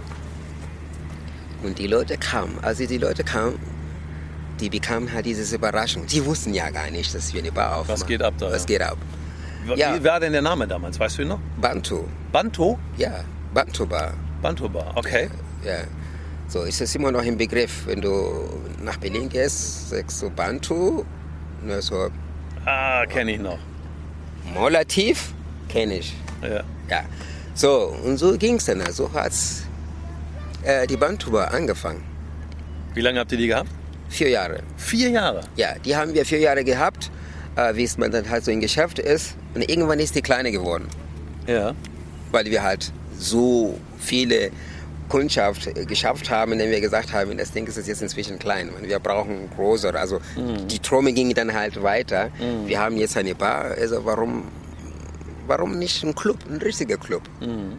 Und die Leute kamen, als die Leute kamen, die bekamen halt diese Überraschung. Die wussten ja gar nicht, dass wir eine Bar aufmachen. Was geht ab da? Was ja. geht ab? Wie ja. war denn der Name damals, weißt du ihn noch? Bantu. Bantu? Ja, Bantu Bar. Bantu Bar, okay. Ja, ja. So ist es immer noch im Begriff. Wenn du nach Berlin gehst, sagst du Bantu. Ne, so. Ah, kenne ich noch. Mollativ kenne ich. Ja. Ja. So, und so ging es dann. So hat äh, die Bantu Bar angefangen. Wie lange habt ihr die gehabt? Vier Jahre. Vier Jahre? Ja, die haben wir vier Jahre gehabt, äh, wie es man dann halt so im Geschäft ist. Und irgendwann ist die kleine geworden. Ja. Weil wir halt so viele Kundschaft geschafft haben, indem wir gesagt haben, das Ding ist jetzt inzwischen klein. Wir brauchen größer. Also mhm. die Trommel ging dann halt weiter. Mhm. Wir haben jetzt eine Bar. Also warum, warum nicht ein Club, ein richtiger Club? Mhm.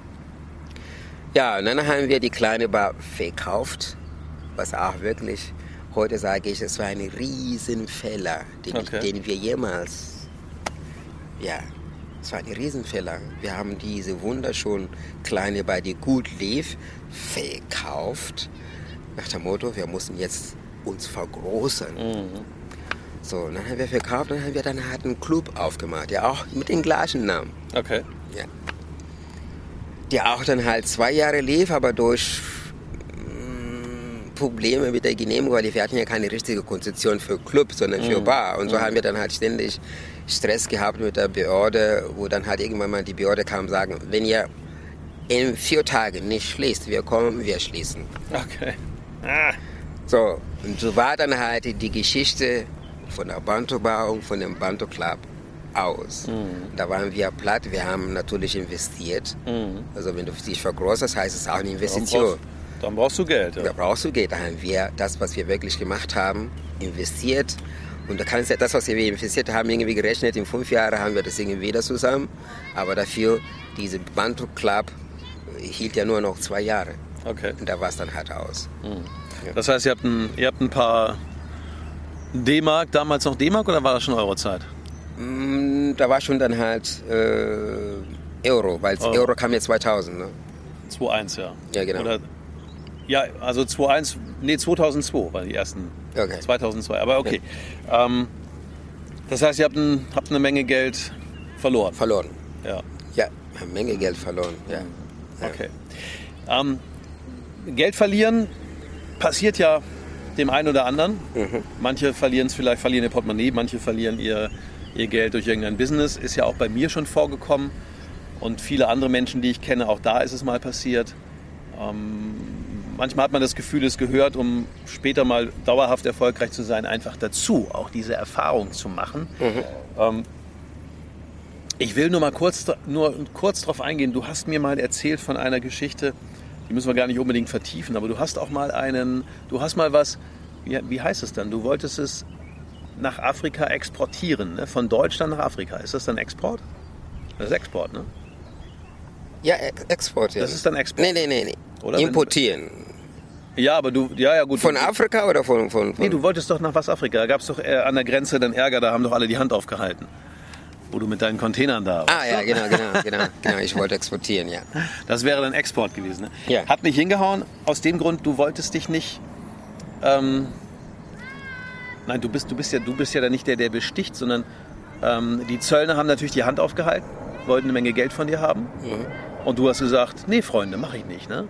Ja, und dann haben wir die kleine Bar verkauft, was auch wirklich, heute sage ich, es war ein Riesenfehler, den, okay. ich, den wir jemals, ja, es war ein Riesenfehler. Wir haben diese wunderschöne kleine Bar, die gut lief, verkauft, nach dem Motto, wir mussten jetzt uns vergrößern. Mhm. So, und dann haben wir verkauft, dann haben wir dann halt einen Club aufgemacht, ja auch mit dem gleichen Namen. Okay. Ja. Der auch dann halt zwei Jahre lief, aber durch mh, Probleme mit der Genehmigung, weil wir hatten ja keine richtige Konzeption für Club, sondern für mm. Bar. Und so mm. haben wir dann halt ständig Stress gehabt mit der Behörde, wo dann halt irgendwann mal die Behörde kam und sagen, wenn ihr in vier Tagen nicht schließt, wir kommen, wir schließen. Okay. Ah. So, und so war dann halt die Geschichte von der Bantu Bar und von dem Bantu Club aus. Mhm. Da waren wir platt, wir haben natürlich investiert. Mhm. Also wenn du dich vergrößerst, heißt es auch eine Investition. Dann brauchst, dann brauchst du Geld. Ja. Da brauchst du Geld. Da haben wir das, was wir wirklich gemacht haben, investiert. Und da kannst du das, was wir investiert haben, irgendwie gerechnet. In fünf Jahren haben wir das irgendwie wieder zusammen. Aber dafür, diese Bantu Club hielt ja nur noch zwei Jahre. Okay. Und da war es dann halt aus. Mhm. Ja. Das heißt, ihr habt ein, ihr habt ein paar D-Mark, damals noch D-Mark oder war das schon Eurozeit? Da war schon dann halt äh, Euro, weil oh. Euro kam ja zweitausend. Ne? zweitausendeins, ja. Ja, genau. Oder, ja, also zweitausendeins, nee, zweitausendzwei waren die ersten. Okay. zweitausendzwei, aber okay. Ja. Ähm, das heißt, ihr habt, ein, habt eine Menge Geld verloren. Verloren. Ja. Ja, eine Menge Geld verloren, ja. ja. Okay. Ähm, Geld verlieren passiert ja dem einen oder anderen. Mhm. Manche verlieren es vielleicht, verlieren ihr Portemonnaie, manche verlieren ihr ihr Geld durch irgendein Business, ist ja auch bei mir schon vorgekommen und viele andere Menschen, die ich kenne, auch da ist es mal passiert. Ähm, manchmal hat man das Gefühl, es gehört, um später mal dauerhaft erfolgreich zu sein, einfach dazu, auch diese Erfahrung zu machen. Mhm. Ähm, ich will nur mal kurz, nur kurz darauf eingehen, du hast mir mal erzählt von einer Geschichte, die müssen wir gar nicht unbedingt vertiefen, aber du hast auch mal einen, du hast mal was, wie, wie heißt es dann, du wolltest es nach Afrika exportieren, ne? Von Deutschland nach Afrika. Ist das dann Export? Das ist Export, ne? Ja, Export, ja. Das ist dann Export? Nee, nee, nee. nee. Oder importieren. Wenn, ja, aber du, ja, ja, gut. Von du, Afrika oder von, von, von... Nee, du wolltest doch nach was Afrika. Da gab es doch äh, an der Grenze dann Ärger, da haben doch alle die Hand aufgehalten. Wo du mit deinen Containern da warst. Ah, ja, genau, genau, genau, genau. Ich wollte exportieren, ja. Das wäre dann Export gewesen, ne? Ja. Hat nicht hingehauen, aus dem Grund, du wolltest dich nicht... Ähm, Nein, du bist, du bist ja, du bist ja dann nicht der, der besticht, sondern ähm, die Zöllner haben natürlich die Hand aufgehalten, wollten eine Menge Geld von dir haben. Mhm. Und du hast gesagt, nee, Freunde, mache ich nicht. Ne?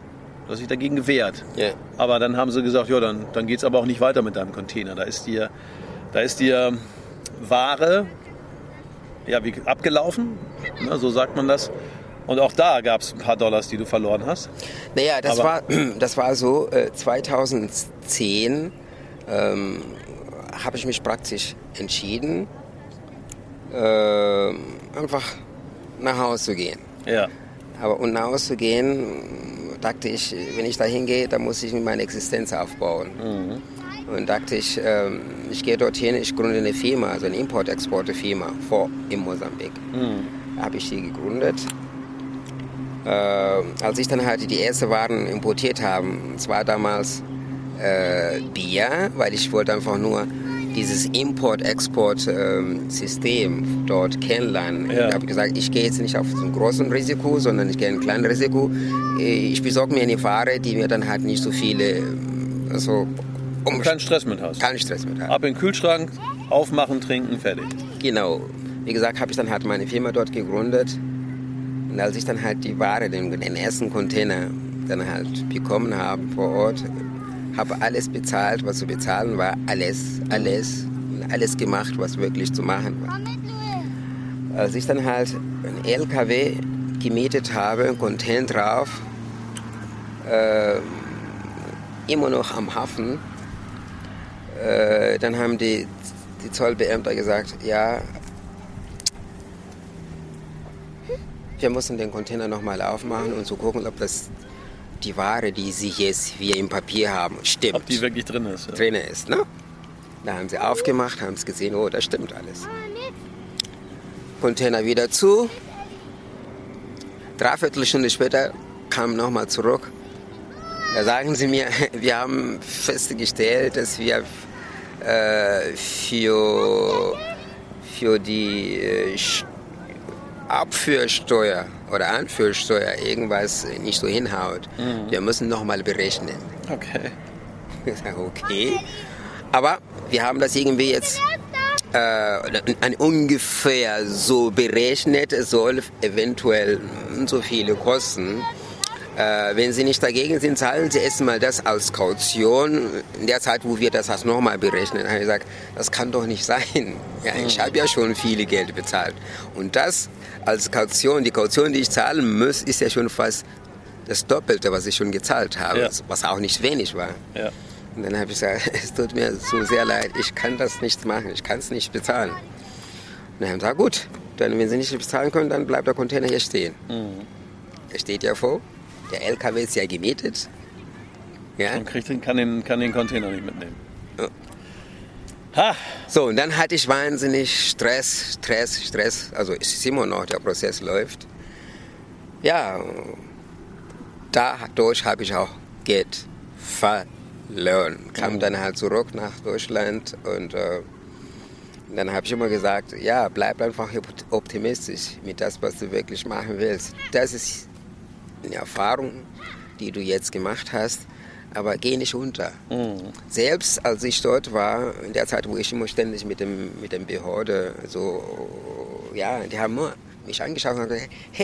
Du hast dich dagegen gewehrt. Ja. Aber dann haben sie gesagt, ja, dann, dann geht es aber auch nicht weiter mit deinem Container. Da ist dir, da ist dir Ware ja, wie abgelaufen, ne, so sagt man das. Und auch da gab es ein paar Dollars, die du verloren hast. Naja, das, Aber war, das war so, äh, zweitausendzehn ähm, habe ich mich praktisch entschieden, äh, einfach nach Hause zu gehen. Ja. Aber um nach Hause zu gehen, dachte ich, wenn ich da hingehe, dann muss ich mir meine Existenz aufbauen. Mhm. Und dachte ich, ähm, ich gehe dorthin, ich gründe eine Firma, also eine Import-Exporte-Firma vor in Mosambik. Mhm. Da habe ich die gegründet. Äh, als ich dann halt die ersten Waren importiert habe, es war damals äh, Bier, weil ich wollte einfach nur dieses Import-Export-System ähm, dort kennenlernen. Ja. Da habe ich gesagt, ich gehe jetzt nicht auf so ein großes Risiko, sondern ich gehe ein kleines Risiko. Ich besorge mir eine Ware, die mir dann halt nicht so viele, also um keinen Stress mit hast. Keinen Stress mit hast. Ab in den Kühlschrank, aufmachen, trinken, fertig. Genau. Wie gesagt, habe ich dann halt meine Firma dort gegründet. Und als ich dann halt die Ware, den, den ersten Container dann halt bekommen habe vor Ort, habe alles bezahlt, was zu bezahlen war. Alles, alles, alles gemacht, was wirklich zu machen war. Als ich dann halt einen L K W gemietet habe, einen Container drauf, äh, immer noch am Hafen, äh, dann haben die, die Zollbeamter gesagt, ja, wir müssen den Container nochmal aufmachen und zu gucken, ob das die Ware, die sie jetzt wir im Papier haben, stimmt. Ob die wirklich drin ist. Ja. Drin ist, ne? Da haben sie aufgemacht, haben es gesehen, oh, das stimmt alles. Container wieder zu. Dreiviertel Stunde später kam nochmal zurück. Da sagen sie mir, wir haben festgestellt, dass wir äh, für, für die äh, Abführsteuer oder Anführsteuer irgendwas nicht so hinhaut. Mhm. Wir müssen nochmal berechnen. Okay. Ich sage, okay. Aber wir haben das irgendwie jetzt äh, an ungefähr so berechnet. Es soll eventuell so viele kosten. Äh, wenn Sie nicht dagegen sind, zahlen Sie erstmal das als Kaution. In der Zeit, wo wir das als nochmal berechnen, habe ich gesagt, das kann doch nicht sein. Ja, ich habe ja schon viel Geld bezahlt. Und das als Kaution, die Kaution, die ich zahlen muss, ist ja schon fast das Doppelte, was ich schon gezahlt habe, ja. Was auch nicht wenig war. Ja. Und dann habe ich gesagt, es tut mir so sehr leid, ich kann das nicht machen, ich kann es nicht bezahlen. Und dann haben sie gesagt, gut, dann, wenn Sie nicht bezahlen können, dann bleibt der Container hier stehen. Mhm. Er steht ja vor. Der L K W ist ja gemietet. Ja? Und kriegt den, kann, den, kann den Container nicht mitnehmen. Ja. Ha. So, und dann hatte ich wahnsinnig Stress, Stress, Stress. Also es ist immer noch, der Prozess läuft. Ja, dadurch habe ich auch Geld verloren. Kam dann halt zurück nach Deutschland und äh, dann habe ich immer gesagt, ja, bleib einfach optimistisch mit das, was du wirklich machen willst. Das ist eine Erfahrung, die du jetzt gemacht hast, aber geh nicht unter. Mhm. Selbst als ich dort war, in der Zeit, wo ich immer ständig mit dem, mit dem Behörde so, ja, die haben mich angeschaut und gesagt, hey,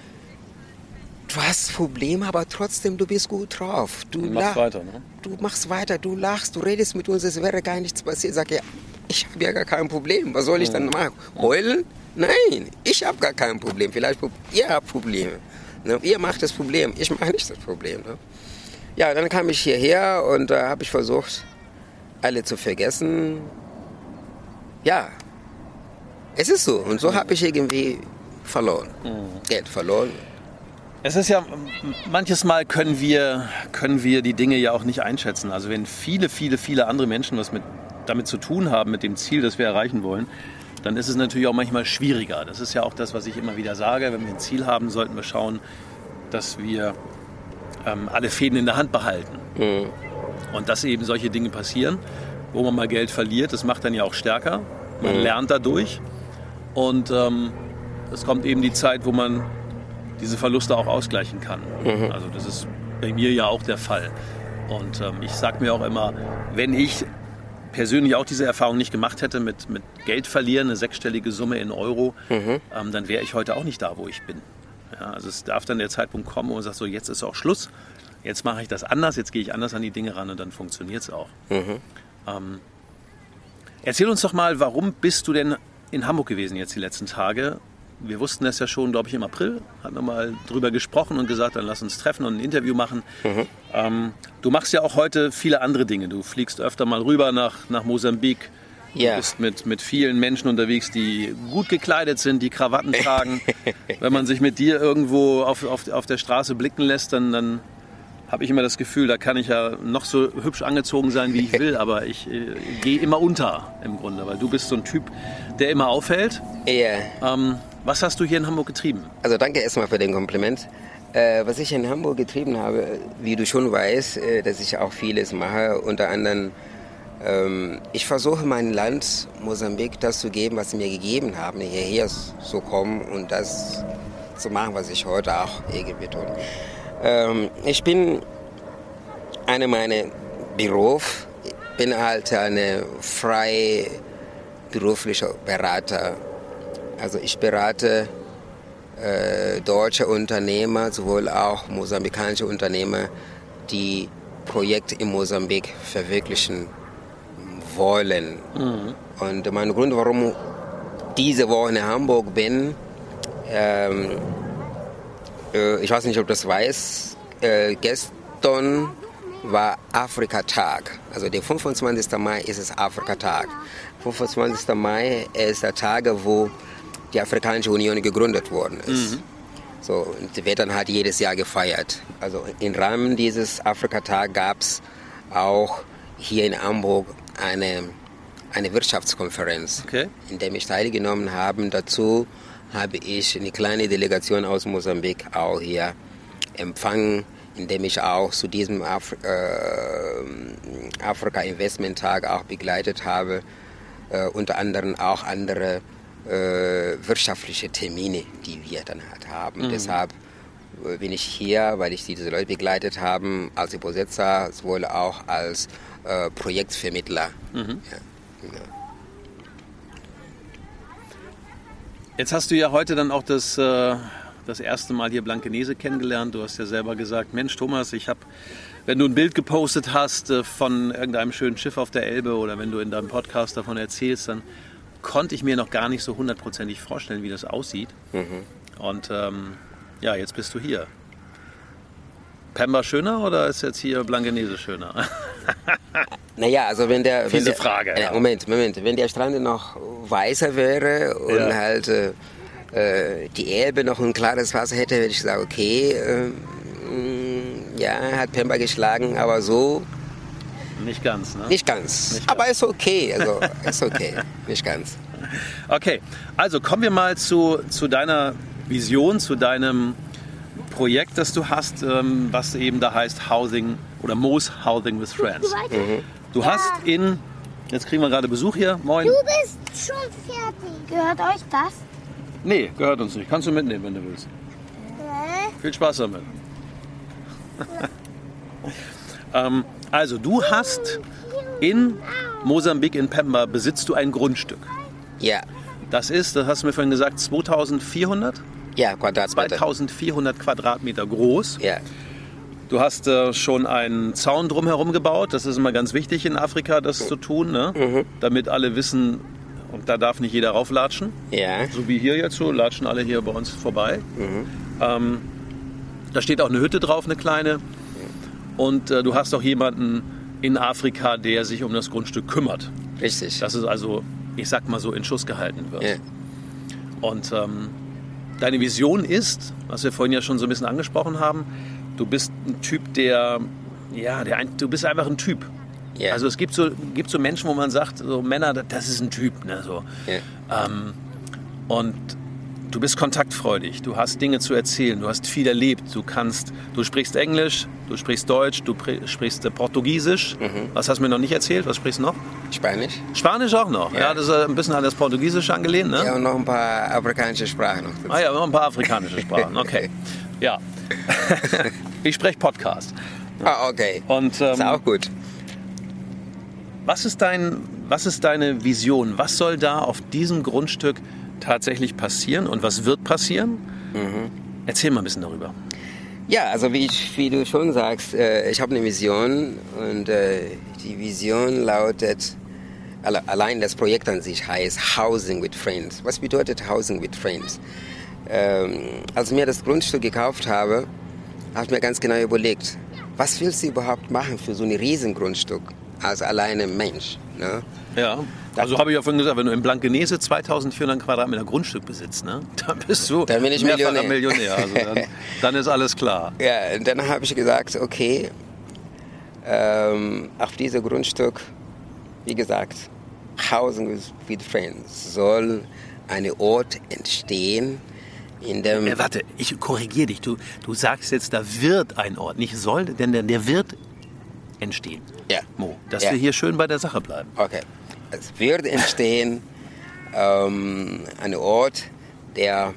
du hast Probleme, aber trotzdem, du bist gut drauf. Du, du machst weiter, ne? Du machst weiter, du lachst, du redest mit uns, es wäre gar nichts passiert. Ich sage, ja, ich habe ja gar kein Problem, was soll ich dann machen? Heulen? Nein, ich habe gar kein Problem, vielleicht ihr habt Probleme. Ne? Ihr macht das Problem, ich mache nicht das Problem. Ne? Ja, dann kam ich hierher und da äh, habe ich versucht, alle zu vergessen. Ja, es ist so. Und so habe ich irgendwie verloren. Mhm. Geld verloren. Es ist ja, manches Mal können wir, können wir die Dinge ja auch nicht einschätzen. Also wenn viele, viele, viele andere Menschen was mit, damit zu tun haben, mit dem Ziel, das wir erreichen wollen, dann ist es natürlich auch manchmal schwieriger. Das ist ja auch das, was ich immer wieder sage. Wenn wir ein Ziel haben, sollten wir schauen, dass wir ähm, alle Fäden in der Hand behalten. Mhm. Und dass eben solche Dinge passieren, wo man mal Geld verliert, das macht dann ja auch stärker. Man mhm. lernt dadurch. Und ähm, es kommt eben die Zeit, wo man diese Verluste auch ausgleichen kann. Mhm. Also das ist bei mir ja auch der Fall. Und ähm, ich sage mir auch immer, wenn ich persönlich auch diese Erfahrung nicht gemacht hätte mit, mit Geld verlieren, eine sechsstellige Summe in Euro, mhm. ähm, dann wäre ich heute auch nicht da, wo ich bin. Ja, also es darf dann der Zeitpunkt kommen, wo man sagt, so jetzt ist auch Schluss. jetzt mache ich das anders, jetzt gehe ich anders an die Dinge ran und dann funktioniert es auch. Mhm. Ähm, erzähl uns doch mal, warum bist du denn in Hamburg gewesen jetzt die letzten Tage? Wir wussten das ja schon, glaube ich, im April, hatten wir mal drüber gesprochen und gesagt, dann lass uns treffen und ein Interview machen. Mhm. Ähm, du machst ja auch heute viele andere Dinge. Du fliegst öfter mal rüber nach, nach Mosambik. Ja. Du bist mit, mit vielen Menschen unterwegs, die gut gekleidet sind, die Krawatten tragen. Wenn man sich mit dir irgendwo auf, auf, auf der Straße blicken lässt, dann, dann habe ich immer das Gefühl, da kann ich ja noch so hübsch angezogen sein, wie ich will, aber ich äh, gehe immer unter im Grunde, weil du bist so ein Typ, der immer auffällt. Ja. Ähm, was hast du hier in Hamburg getrieben? Also danke erstmal für den Kompliment. Äh, was ich in Hamburg getrieben habe, wie du schon weißt, äh, dass ich auch vieles mache, unter anderem ähm, ich versuche mein Land, Mosambik, das zu geben, was sie mir gegeben haben, hierher zu kommen und das zu machen, was ich heute auch irgendwie tue. Ähm, ich bin eine meiner Beruf, bin halt eine freie berufliche Berater. Also ich berate äh, deutsche Unternehmer, sowohl auch mosambikanische Unternehmer, die Projekte in Mosambik verwirklichen wollen. Mhm. Und mein Grund, warum diese Woche in Hamburg bin, ähm, äh, ich weiß nicht, ob du das weißt, äh, gestern war Afrika-Tag. Also der fünfundzwanzigsten Mai ist es Afrika-Tag. fünfundzwanzigsten Mai ist der Tag, wo die Afrikanische Union gegründet worden ist. Mhm. So, und die wird dann halt jedes Jahr gefeiert. Also im Rahmen dieses Afrika-Tag gab es auch hier in Hamburg eine, eine Wirtschaftskonferenz, okay, in der ich teilgenommen habe. Dazu habe ich eine kleine Delegation aus Mosambik auch hier empfangen, indem ich auch zu diesem Af- äh, Afrika-Investment-Tag auch begleitet habe, äh, unter anderem auch andere äh, wirtschaftliche Termine, die wir dann halt haben. Mhm. Deshalb äh, bin ich hier, weil ich diese Leute begleitet habe, als Übersetzer, sowohl auch als äh, Projektvermittler. Mhm. Ja, genau. Jetzt hast du ja heute dann auch das, äh, das erste Mal hier Blankenese kennengelernt. Du hast ja selber gesagt, Mensch Thomas, ich habe, wenn du ein Bild gepostet hast äh, von irgendeinem schönen Schiff auf der Elbe oder wenn du in deinem Podcast davon erzählst, dann konnte ich mir noch gar nicht so hundertprozentig vorstellen, wie das aussieht. Mhm. Und ähm, ja, jetzt bist du hier. Pemba schöner oder ist jetzt hier Blankenese schöner? Naja, also wenn der... Fiese wenn der, Frage. Äh, ja. Moment, Moment. Wenn der Strand noch weißer wäre und ja. halt äh, die Elbe noch ein klares Wasser hätte, würde ich sagen, okay, äh, mh, ja, hat Pemba geschlagen, aber so... Nicht ganz, ne? Nicht ganz, Nicht aber ganz. Ist okay, also ist okay, nicht ganz. Okay, also kommen wir mal zu, zu deiner Vision, zu deinem Projekt, das du hast, ähm, was eben da heißt Housing oder Mo's Housing with Friends. Mhm. Du hast in, jetzt kriegen wir gerade Besuch hier, moin. Du bist schon fertig. Gehört euch das? Nee, gehört uns nicht. Kannst du mitnehmen, wenn du willst. Äh? Viel Spaß damit. ähm, also, du hast in Mosambik, in Pemba, besitzt du ein Grundstück. Ja. Das ist, das hast du mir vorhin gesagt, zweitausendvierhundert? Ja, Quadratmeter. zweitausendvierhundert Quadratmeter groß. Ja. Du hast äh, schon einen Zaun drumherum gebaut. Das ist immer ganz wichtig in Afrika, das zu tun, ne? Mhm. Damit alle wissen, und da darf nicht jeder rauflatschen. Ja. So wie hier jetzt so, latschen alle hier bei uns vorbei. Mhm. Ähm, da steht auch eine Hütte drauf, eine kleine. Und äh, du hast auch jemanden in Afrika, der sich um das Grundstück kümmert. Richtig. Dass es also, ich sag mal so, in Schuss gehalten wird. Ja. Und ähm, deine Vision ist, was wir vorhin ja schon so ein bisschen angesprochen haben, du bist ein Typ, der, ja, der ein, du bist einfach ein Typ. Yeah. Also es gibt so, gibt so Menschen, wo man sagt, so Männer, das ist ein Typ. Ne, so. Yeah. Ähm, und du bist kontaktfreudig, du hast Dinge zu erzählen, du hast viel erlebt, du kannst, du sprichst Englisch, du sprichst Deutsch, du sprichst Portugiesisch. Mhm. Was hast du mir noch nicht erzählt? Was sprichst du noch? Spanisch. Spanisch auch noch? Ja, ja, das ist ein bisschen an das Portugiesische angelehnt, ne? Ja, und noch ein paar afrikanische Sprachen. Noch ah ja, noch ein paar afrikanische Sprachen, okay. Ja. Ich spreche Podcast. Ah, okay. Und, ähm, ist auch gut. Was ist dein, was ist deine Vision? Was soll da auf diesem Grundstück tatsächlich passieren und was wird passieren? Mhm. Erzähl mal ein bisschen darüber. Ja, also wie, ich, wie du schon sagst, äh, ich habe eine Vision und äh, die Vision lautet, alle, allein das Projekt an sich heißt Housing with Friends. Was bedeutet Housing with Friends? Ähm, als ich mir das Grundstück gekauft habe, habe ich mir ganz genau überlegt, was willst du überhaupt machen für so ein Riesengrundstück als alleine Mensch? Ne? Ja, also habe ich ja vorhin gesagt, wenn du in Blankenese zweitausendvierhundert Quadratmeter Grundstück besitzt, ne, dann bist du dann bin ich mehrfacher Millionär. Millionär. Also dann, dann ist alles klar. Ja, dann habe ich gesagt, okay, ähm, auf diesem Grundstück, wie gesagt, Housing with, with Friends soll ein Ort entstehen, in dem... Ja, warte, ich korrigiere dich. Du, du sagst jetzt, da wird ein Ort, nicht soll, denn der, der wird entstehen. Ja. Mo, dass Ja. wir hier schön bei der Sache bleiben. Okay. Es wird entstehen ähm, ein Ort, der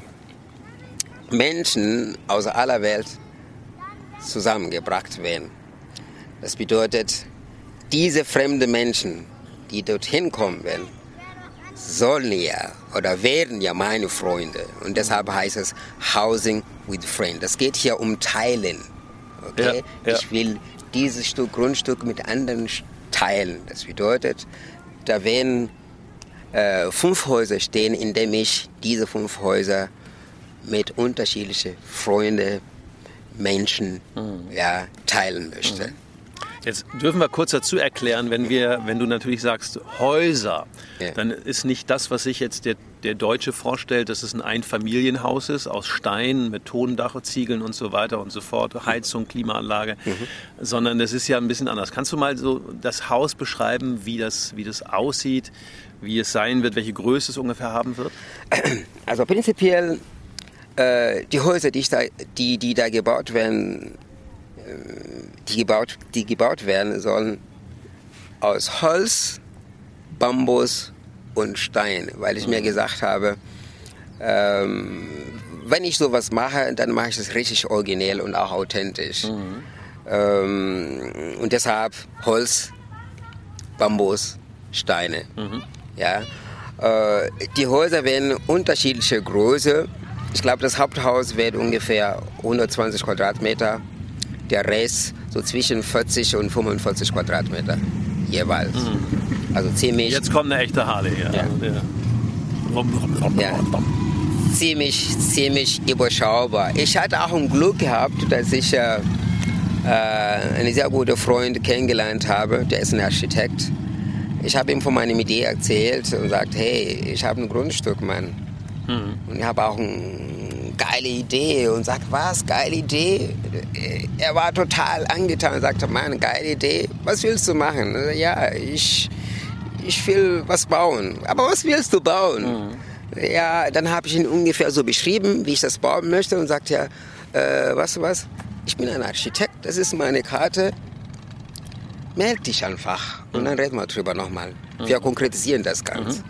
Menschen aus aller Welt zusammengebracht werden. Das bedeutet, diese fremden Menschen, die dorthin kommen werden, sollen ja oder werden ja meine Freunde. Und deshalb heißt es Housing with Friends. Das geht hier um Teilen. Okay? Ja, ja. Ich will dieses Stück Grundstück mit anderen teilen. Das bedeutet, da werden äh, fünf Häuser stehen, in denen ich diese fünf Häuser mit unterschiedlichen Freunden, Menschen mhm. ja, teilen möchte. Mhm. Jetzt dürfen wir kurz dazu erklären, wenn wir, wenn du natürlich sagst Häuser, ja. dann ist nicht das, was sich jetzt der, der Deutsche vorstellt, dass es ein Einfamilienhaus ist aus Stein mit Tondach, Ziegeln und so weiter und so fort, Heizung, Klimaanlage, mhm. sondern das ist ja ein bisschen anders. Kannst du mal so das Haus beschreiben, wie das, wie das aussieht, wie es sein wird, welche Größe es ungefähr haben wird? Also prinzipiell äh, die Häuser, die, ich da, die, die da gebaut werden, Die gebaut, die gebaut werden sollen aus Holz, Bambus und Stein, weil ich mhm. mir gesagt habe, ähm, wenn ich sowas mache, dann mache ich das richtig originell und auch authentisch. Mhm. Ähm, und deshalb Holz, Bambus, Steine. Mhm. Ja? Äh, die Häuser werden unterschiedliche Größe. Ich glaube, das Haupthaus wird ungefähr hundertzwanzig Quadratmeter. Der Rest so zwischen vierzig und fünfundvierzig Quadratmeter jeweils. Mhm. Also ziemlich... Jetzt kommt eine echte Harley her. Ja. Ja. Ja. Ziemlich, ziemlich überschaubar. Ich hatte auch ein Glück gehabt, dass ich äh, einen sehr guten Freund kennengelernt habe. Der ist ein Architekt. Ich habe ihm von meiner Idee erzählt und gesagt, hey, ich habe ein Grundstück, Mann. Mhm. Und ich habe auch ein geile Idee und sagt, was, geile Idee? Er war total angetan und sagte, Mann, geile Idee, was willst du machen? Ja, ich, ich will was bauen. Aber was willst du bauen? Mhm. Ja, dann habe ich ihn ungefähr so beschrieben, wie ich das bauen möchte und sagte, ja, äh, weißt du was, ich bin ein Architekt, das ist meine Karte, meld dich einfach und dann reden wir drüber nochmal. Mhm. Wir konkretisieren das Ganze. Mhm.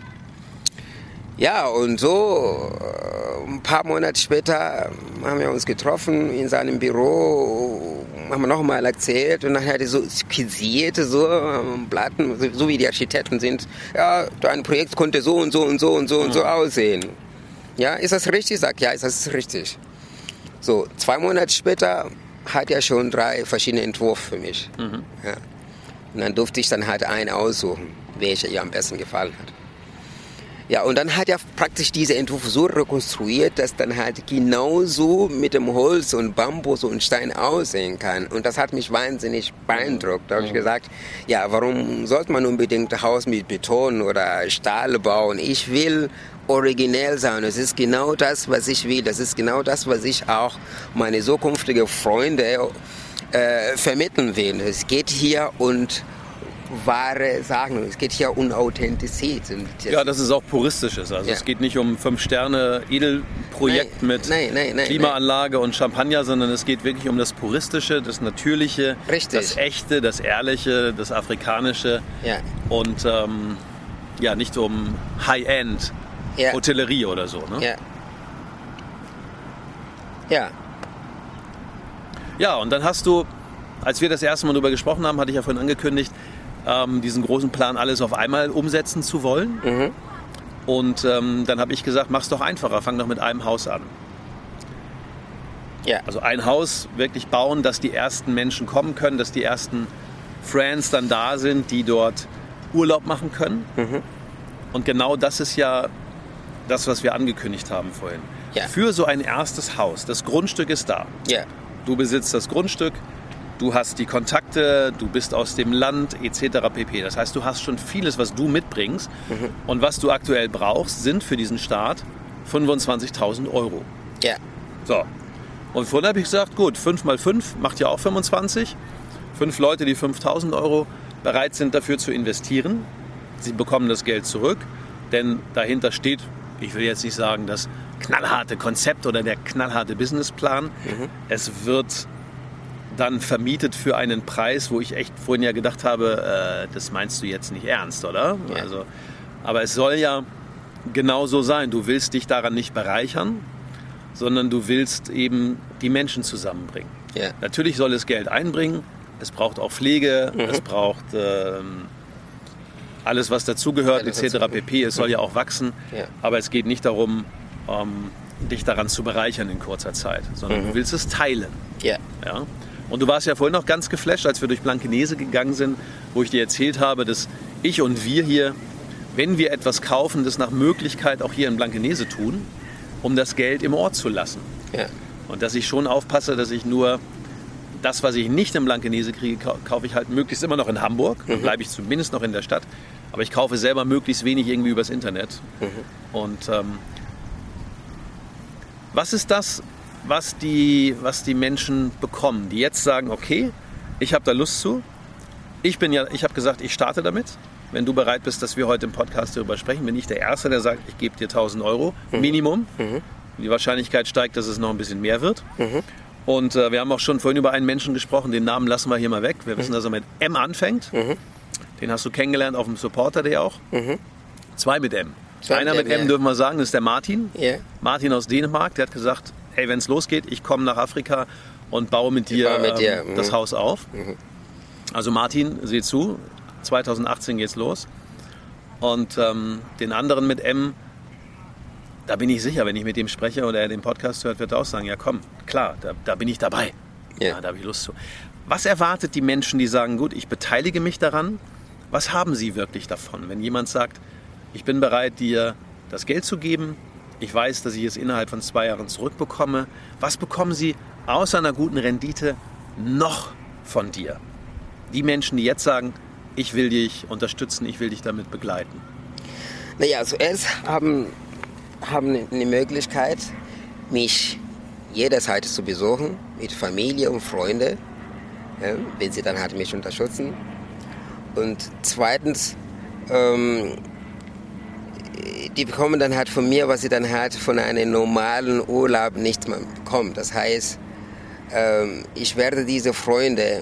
Ja, und so ein paar Monate später haben wir uns getroffen in seinem Büro, haben wir nochmal erzählt und dann hat er so skizziert, so Blatten, so wie die Architekten sind. Ja, dein Projekt konnte so und so und so und so und so aussehen. Ja, ist das richtig? Ich sage, ja, ist das richtig. So, zwei Monate später hat er schon drei verschiedene Entwürfe für mich. Mhm. Ja. Und dann durfte ich dann halt einen aussuchen, welcher ihr am besten gefallen hat. Ja, und dann hat er praktisch diese Entwurf so rekonstruiert, dass dann halt genauso mit dem Holz und Bambus und Stein aussehen kann. Und das hat mich wahnsinnig beeindruckt. Da habe ich gesagt, ja, warum sollte man unbedingt ein Haus mit Beton oder Stahl bauen? Ich will originell sein. Das ist genau das, was ich will. Das ist genau das, was ich auch meine zukünftigen Freunde äh, vermitteln will. Es geht hier und wahre Sagen. Es geht hier um Authentizität. Ja, das ist auch puristisches. Also ja. Es geht nicht um Fünf-Sterne-Edelprojekt mit nein, nein, nein, Klimaanlage nein. und Champagner, sondern es geht wirklich um das Puristische, das Natürliche, Richtig. das Echte, das Ehrliche, das Afrikanische ja. und ähm, ja, nicht um High-End ja. Hotellerie oder so. Ne? Ja. Ja. Ja, und dann hast du, als wir das erste Mal darüber gesprochen haben, hatte ich ja vorhin angekündigt, ähm, diesen großen Plan alles auf einmal umsetzen zu wollen. Mhm. Und ähm, dann habe ich gesagt, mach's doch einfacher, fang doch mit einem Haus an. Ja. Also ein Haus wirklich bauen, dass die ersten Menschen kommen können, dass die ersten Friends dann da sind, die dort Urlaub machen können. Mhm. Und genau das ist ja das, was wir angekündigt haben vorhin. Ja. Für so ein erstes Haus, das Grundstück ist da. Ja. Du besitzt das Grundstück, du hast die Kontakte, du bist aus dem Land et cetera pp. Das heißt, du hast schon vieles, was du mitbringst. Mhm. Und was du aktuell brauchst, sind für diesen Start fünfundzwanzigtausend Euro. Ja. So. Und vorhin habe ich gesagt, gut, fünf mal fünf macht ja auch fünfundzwanzig. Fünf Leute, die fünftausend Euro bereit sind, dafür zu investieren. Sie bekommen das Geld zurück, denn dahinter steht, ich will jetzt nicht sagen, das knallharte Konzept oder der knallharte Businessplan. Mhm. Es wird dann vermietet für einen Preis, wo ich echt vorhin ja gedacht habe, äh, das meinst du jetzt nicht ernst, oder? Ja. Also, aber es soll ja genau so sein. Du willst dich daran nicht bereichern, sondern du willst eben die Menschen zusammenbringen. Ja. Natürlich soll es Geld einbringen, es braucht auch Pflege, mhm. es braucht ähm, alles, was dazugehört, et cetera pp. Es soll ja auch wachsen, ja. aber es geht nicht darum, ähm, dich daran zu bereichern in kurzer Zeit, sondern mhm. du willst es teilen. Ja. Ja? Und du warst ja vorhin noch ganz geflasht, als wir durch Blankenese gegangen sind, wo ich dir erzählt habe, dass ich und wir hier, wenn wir etwas kaufen, das nach Möglichkeit auch hier in Blankenese tun, um das Geld im Ort zu lassen. Ja. Und dass ich schon aufpasse, dass ich nur das, was ich nicht in Blankenese kriege, kaufe ich halt möglichst immer noch in Hamburg. Dann bleibe ich zumindest noch in der Stadt. Aber ich kaufe selber möglichst wenig irgendwie übers Internet. Mhm. Und ähm, was ist das, was die, was die Menschen bekommen, die jetzt sagen, okay, ich habe da Lust zu. Ich bin ja, ich habe gesagt, ich starte damit. Wenn du bereit bist, dass wir heute im Podcast darüber sprechen, bin ich der Erste, der sagt, ich gebe dir tausend Euro mhm. Minimum. Mhm. Die Wahrscheinlichkeit steigt, dass es noch ein bisschen mehr wird. Mhm. Und äh, wir haben auch schon vorhin über einen Menschen gesprochen, den Namen lassen wir hier mal weg. Wir wissen, mhm. dass er mit M anfängt. Mhm. Den hast du kennengelernt auf dem Supporter Day auch. Mhm. Zwei mit M. Zwei Einer mit mit M, M, ja. dürfen wir sagen, das ist der Martin. Yeah. Martin aus Dänemark, der hat gesagt, hey, wenn es losgeht, ich komme nach Afrika und baue mit dir, baue mit dir. Ähm, Mhm. das Haus auf. Mhm. Also Martin, sieh zu, zweitausendachtzehn geht's los. Und ähm, den anderen mit M, da bin ich sicher, wenn ich mit dem spreche oder er den Podcast hört, wird er auch sagen, ja komm, klar, da, da bin ich dabei. Yeah. Ja, da habe ich Lust zu. Was erwartet die Menschen, die sagen, gut, ich beteilige mich daran? Was haben sie wirklich davon? Wenn jemand sagt, ich bin bereit, dir das Geld zu geben, ich weiß, dass ich es innerhalb von zwei Jahren zurückbekomme, was bekommen sie außer einer guten Rendite noch von dir? Die Menschen, die jetzt sagen, ich will dich unterstützen, ich will dich damit begleiten. Naja, zuerst haben, haben eine Möglichkeit, mich jederzeit zu besuchen, mit Familie und Freunden, ja, wenn sie dann halt mich unterstützen. Und zweitens, ähm, die bekommen dann halt von mir, was sie dann halt von einem normalen Urlaub nicht mehr bekommen. Das heißt, ähm, ich werde diese Freunde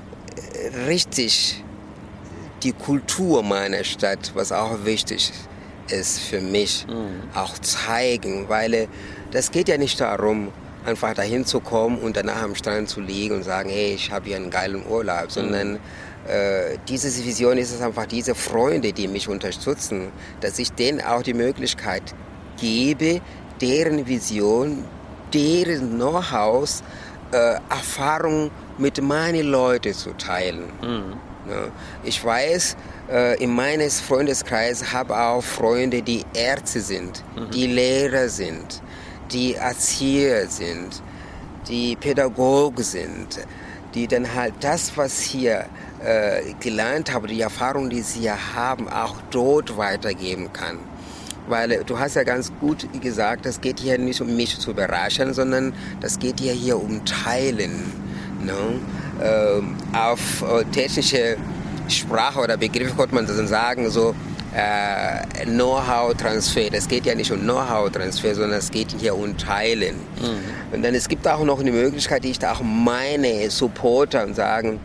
richtig die Kultur meiner Stadt, was auch wichtig ist für mich, mhm. auch zeigen, weil das geht ja nicht darum, einfach dahin zu kommen und danach am Strand zu liegen und sagen, hey, ich habe hier einen geilen Urlaub, mhm. sondern äh, diese Vision ist es einfach, diese Freunde, die mich unterstützen, dass ich denen auch die Möglichkeit gebe, deren Vision, deren Know-how, äh, Erfahrung mit meinen Leuten zu teilen. Mhm. Ja, ich weiß, äh, in meinem Freundeskreis habe auch Freunde, die Ärzte sind, mhm. die Lehrer sind, die Erzieher sind, die Pädagogen sind, die dann halt das, was hier äh, gelernt haben, die Erfahrung, die sie hier haben, auch dort weitergeben kann. Weil du hast ja ganz gut gesagt, das geht hier nicht um mich zu überraschen, sondern das geht hier, hier um Teilen. No? Ähm, auf äh, technische Sprache oder Begriffe könnte man dann sagen, so äh, Know-how-Transfer. Das geht ja nicht um Know-how-Transfer, sondern es geht hier um Teilen. Mhm. Und dann es gibt auch noch eine Möglichkeit, die ich da auch meine Supporter und sagen,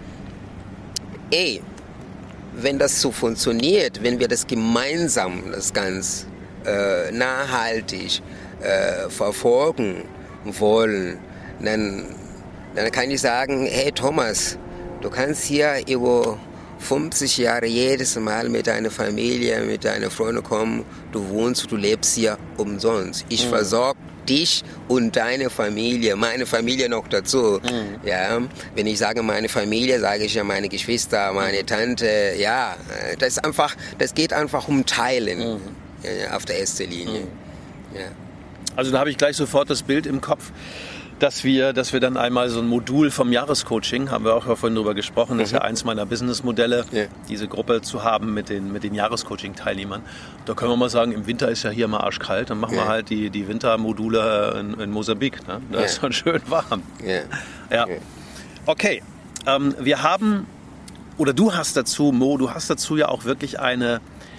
ey, wenn das so funktioniert, wenn wir das gemeinsam, das ganz äh, nachhaltig äh, verfolgen wollen, dann Dann kann ich sagen, hey Thomas, du kannst hier über fünfzig Jahre jedes Mal mit deiner Familie, mit deinen Freunden kommen. Du wohnst, du lebst hier umsonst. Ich mhm. versorge dich und deine Familie, meine Familie noch dazu. Mhm. Ja, wenn ich sage meine Familie, sage ich ja meine Geschwister, meine Tante. Ja, das ist einfach, das geht einfach um Teilen mhm. ja, auf der ersten Linie. Mhm. Ja. Also da habe ich gleich sofort das Bild im Kopf, dass wir, dass wir dann einmal so ein Modul vom Jahrescoaching, haben wir auch vorhin drüber gesprochen, das ist ja eins meiner Businessmodelle, ja. diese Gruppe zu haben mit den, mit den Jahrescoaching-Teilnehmern. Da können wir mal sagen, im Winter ist ja hier mal arschkalt, dann machen ja. wir halt die, die Wintermodule in, in Mosambik. Ne? Da ja. ist dann schön warm. Ja. Ja. Okay, ähm, wir haben, oder du hast dazu, Mo, du hast dazu ja auch wirklich eine,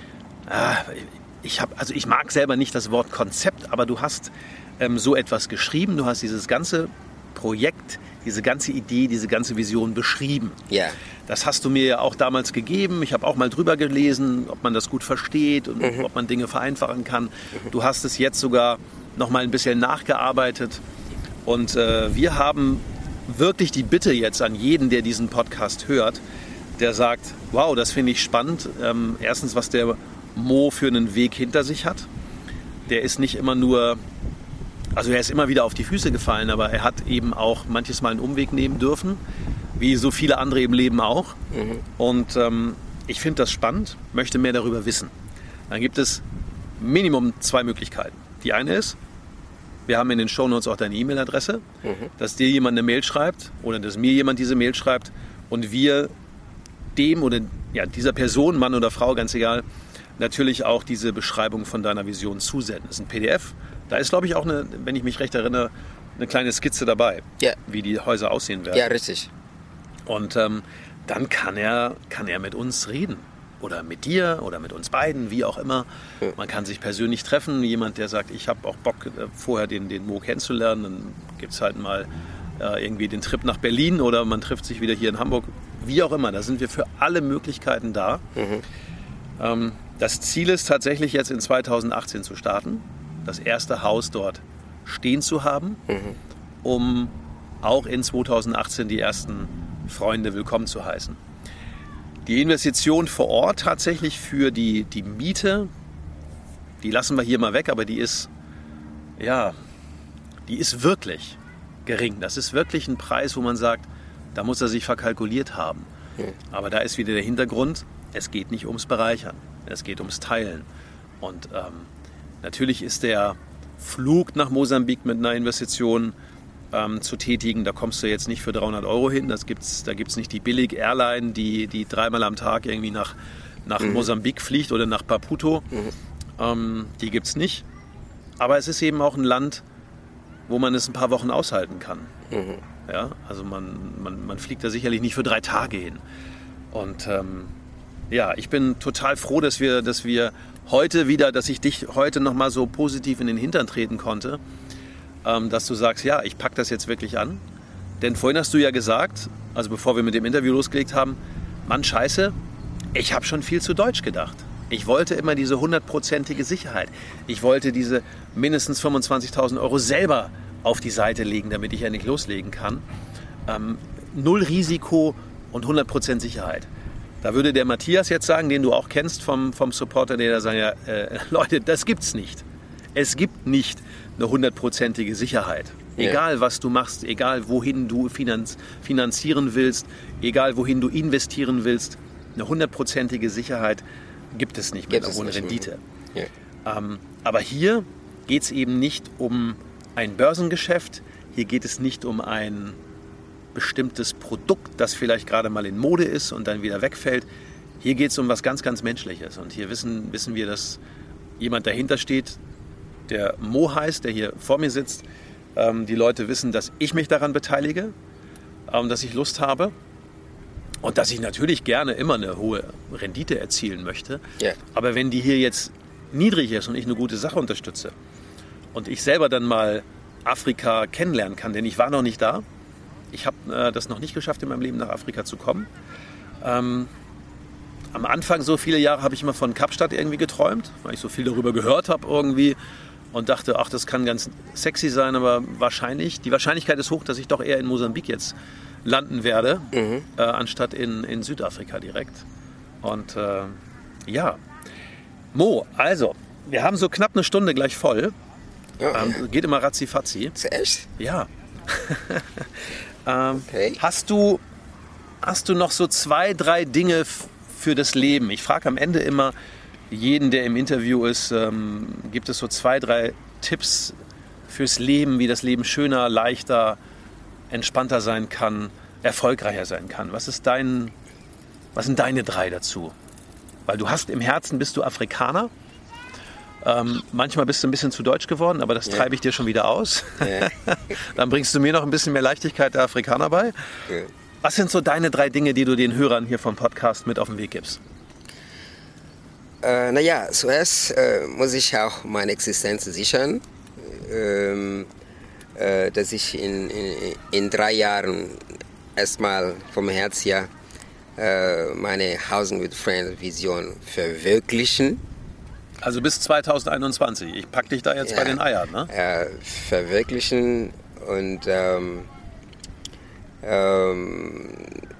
äh, ich habe, also ich mag selber nicht das Wort Konzept, aber du hast ähm, so etwas geschrieben, du hast dieses ganze Projekt, diese ganze Idee, diese ganze Vision beschrieben. Ja. Das hast du mir ja auch damals gegeben. Ich habe auch mal drüber gelesen, ob man das gut versteht und mhm. ob man Dinge vereinfachen kann. Mhm. Du hast es jetzt sogar noch mal ein bisschen nachgearbeitet. Und äh, wir haben wirklich die Bitte jetzt an jeden, der diesen Podcast hört, der sagt, wow, das finde ich spannend. Ähm, erstens, was der Mo für einen Weg hinter sich hat. Der ist nicht immer nur, also er ist immer wieder auf die Füße gefallen, aber er hat eben auch manches Mal einen Umweg nehmen dürfen, wie so viele andere im Leben auch. Mhm. Und ähm, ich finde das spannend, möchte mehr darüber wissen. Dann gibt es Minimum zwei Möglichkeiten. Die eine ist, wir haben in den Shownotes auch deine E-Mail-Adresse, mhm. dass dir jemand eine Mail schreibt oder dass mir jemand diese Mail schreibt und wir dem oder ja, dieser Person, Mann oder Frau, ganz egal, natürlich auch diese Beschreibung von deiner Vision zusenden. Das ist ein P D F. Da ist, glaube ich, auch, eine, wenn ich mich recht erinnere, eine kleine Skizze dabei, ja. wie die Häuser aussehen werden. Ja, richtig. Und ähm, dann kann er, kann er mit uns reden. Oder mit dir oder mit uns beiden, wie auch immer. Ja. Man kann sich persönlich treffen. Jemand, der sagt, ich habe auch Bock, äh, vorher den, den Mo kennenzulernen. Dann gibt es halt mal äh, irgendwie den Trip nach Berlin oder man trifft sich wieder hier in Hamburg. Wie auch immer, da sind wir für alle Möglichkeiten da. Mhm. Ähm, das Ziel ist tatsächlich jetzt in zweitausendachtzehn zu starten, das erste Haus dort stehen zu haben, mhm. um auch in zweitausendachtzehn die ersten Freunde willkommen zu heißen. Die Investition vor Ort tatsächlich für die, die Miete, die lassen wir hier mal weg, aber die ist, ja, die ist wirklich gering. Das ist wirklich ein Preis, wo man sagt, da muss er sich verkalkuliert haben. Mhm. Aber da ist wieder der Hintergrund, es geht nicht ums Bereichern, es geht ums Teilen. Und ähm, natürlich ist der Flug nach Mosambik mit einer Investition ähm, zu tätigen, da kommst du jetzt nicht für dreihundert Euro hin. Das gibt's, da gibt es nicht die Billig-Airline, die, die dreimal am Tag irgendwie nach, nach mhm. Mosambik fliegt oder nach Maputo. Mhm. Ähm, die gibt es nicht. Aber es ist eben auch ein Land, wo man es ein paar Wochen aushalten kann. Mhm. Ja, also man, man, man fliegt da sicherlich nicht für drei Tage hin. Und ähm, ja, ich bin total froh, dass wir, dass wir heute wieder, dass ich dich heute nochmal so positiv in den Hintern treten konnte, ähm, dass du sagst, ja, ich packe das jetzt wirklich an. Denn vorhin hast du ja gesagt, also bevor wir mit dem Interview losgelegt haben, Mann, scheiße, ich habe schon viel zu deutsch gedacht. Ich wollte immer diese hundertprozentige Sicherheit. Ich wollte diese mindestens fünfundzwanzigtausend Euro selber auf die Seite legen, damit ich ja nicht loslegen kann. Ähm, null Risiko und hundert Prozent Sicherheit. Da würde der Matthias jetzt sagen, den du auch kennst vom, vom Supporter, der da sagt, ja, äh, Leute, das gibt's nicht. Es gibt nicht eine hundertprozentige Sicherheit. Ja. Egal, was du machst, egal, wohin du finanz, finanzieren willst, egal, wohin du investieren willst, eine hundertprozentige Sicherheit gibt es nicht mit einer hohen Rendite. Ja. Ähm, aber hier geht es eben nicht um ein Börsengeschäft, hier geht es nicht um ein bestimmtes Produkt, das vielleicht gerade mal in Mode ist und dann wieder wegfällt. Hier geht es um was ganz, ganz Menschliches. Und hier wissen, wissen wir, dass jemand dahinter steht, der Mo heißt, der hier vor mir sitzt. Ähm, die Leute wissen, dass ich mich daran beteilige, ähm, dass ich Lust habe und dass ich natürlich gerne immer eine hohe Rendite erzielen möchte. Yeah. Aber wenn die hier jetzt niedrig ist und ich eine gute Sache unterstütze und ich selber dann mal Afrika kennenlernen kann, denn ich war noch nicht da, ich habe äh, das noch nicht geschafft, in meinem Leben nach Afrika zu kommen. Ähm, am Anfang, so viele Jahre, habe ich immer von Kapstadt irgendwie geträumt, weil ich so viel darüber gehört habe irgendwie und dachte, ach, das kann ganz sexy sein, aber wahrscheinlich, die Wahrscheinlichkeit ist hoch, dass ich doch eher in Mosambik jetzt landen werde, mhm. äh, anstatt in, in Südafrika direkt. Und äh, ja, Mo, also, wir haben so knapp eine Stunde gleich voll. Ja. Ähm, geht immer ratzi-fatzi. Ist echt? Ja. ähm, Okay. Hast du, hast du noch so zwei, drei Dinge f- für das Leben? Ich frage am Ende immer jeden, der im Interview ist, ähm, gibt es so zwei, drei Tipps fürs Leben, wie das Leben schöner, leichter, entspannter sein kann, erfolgreicher sein kann. Was ist dein, was sind deine drei dazu? Weil du hast im Herzen, bist du Afrikaner. Ähm, manchmal bist du ein bisschen zu deutsch geworden, aber das Ja. treibe ich dir schon wieder aus. Ja. Dann bringst du mir noch ein bisschen mehr Leichtigkeit der Afrikaner bei. Ja. Was sind so deine drei Dinge, die du den Hörern hier vom Podcast mit auf den Weg gibst? Äh, naja, zuerst äh, muss ich auch meine Existenz sichern, ähm, äh, dass ich in, in, in drei Jahren erstmal vom Herz her äh, meine Housing with Friends Vision verwirklichen. Also bis zweitausendeinundzwanzig. Ich pack dich da jetzt Ja. bei den Eiern, ne? Äh, verwirklichen und ähm, ähm,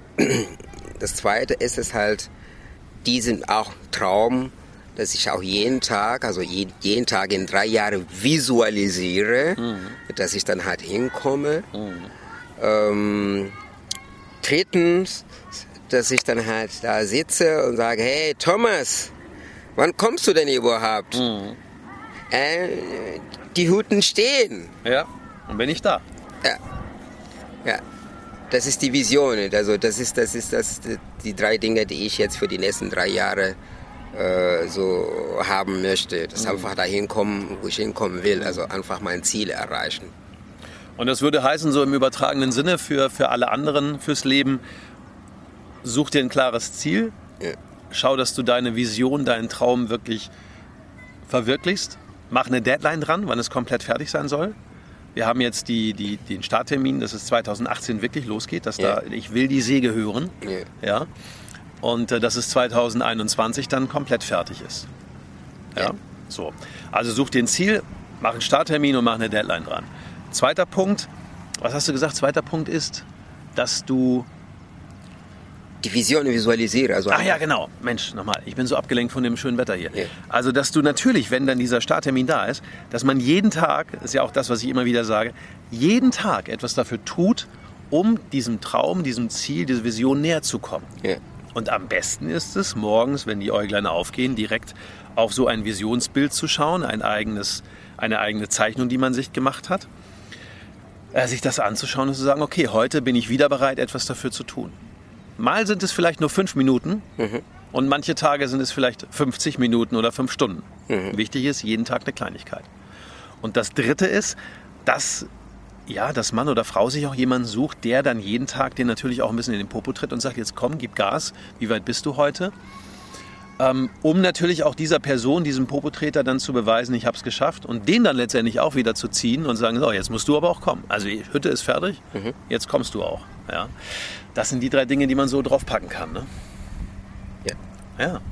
das Zweite ist es halt, diesen auch Traum, dass ich auch jeden Tag, also je, jeden Tag in drei Jahren visualisiere, Mhm. dass ich dann halt hinkomme. Ähm, drittens, dass ich dann halt da sitze und sage, hey Thomas, wann kommst du denn überhaupt? Mhm. Äh, die Huten stehen. Ja. Und bin ich da. Ja. Ja. Das ist die Vision. Also das ist, das ist das, die drei Dinge, die ich jetzt für die nächsten drei Jahre äh, so haben möchte. Dass Mhm. einfach dahin kommen, wo ich hinkommen will. Also einfach mein Ziel erreichen. Und das würde heißen, so im übertragenen Sinne für, für alle anderen, fürs Leben, such dir ein klares Ziel. Ja. Schau, dass du deine Vision, deinen Traum wirklich verwirklichst. Mach eine Deadline dran, wann es komplett fertig sein soll. Wir haben jetzt die, die, den Starttermin, dass es zweitausendachtzehn wirklich losgeht. Dass Ja. da, ich will die Säge hören. Ja. Ja. Und äh, dass es zweitausendeinundzwanzig dann komplett fertig ist. Ja. Ja. So. Also such dir ein Ziel, mach einen Starttermin und mach eine Deadline dran. Zweiter Punkt, was hast du gesagt? Zweiter Punkt ist, dass du... Die Vision visualisiere. Also Ach ja, genau. Mensch, nochmal, ich bin so abgelenkt von dem schönen Wetter hier. Ja. Also, dass du natürlich, wenn dann dieser Starttermin da ist, dass man jeden Tag, ist ja auch das, was ich immer wieder sage, jeden Tag etwas dafür tut, um diesem Traum, diesem Ziel, dieser Vision näher zu kommen. Ja. Und am besten ist es, morgens, wenn die Äuglein aufgehen, direkt auf so ein Visionsbild zu schauen, ein eigenes, eine eigene Zeichnung, die man sich gemacht hat, äh, sich das anzuschauen und zu sagen, okay, heute bin ich wieder bereit, etwas dafür zu tun. Mal sind es vielleicht nur fünf Minuten Mhm. und manche Tage sind es vielleicht fünfzig Minuten oder fünf Stunden. Mhm. Wichtig ist, jeden Tag eine Kleinigkeit. Und das Dritte ist, dass, ja, dass Mann oder Frau sich auch jemanden sucht, der dann jeden Tag den natürlich auch ein bisschen in den Popo tritt und sagt, jetzt komm, gib Gas, wie weit bist du heute? Ähm, um natürlich auch dieser Person, diesem Popotreter dann zu beweisen, ich habe es geschafft und den dann letztendlich auch wieder zu ziehen und sagen, so, jetzt musst du aber auch kommen. Also die Hütte ist fertig, Mhm. jetzt kommst du auch. Ja. Das sind die drei Dinge, die man so draufpacken kann. Ne? Ja. Ja.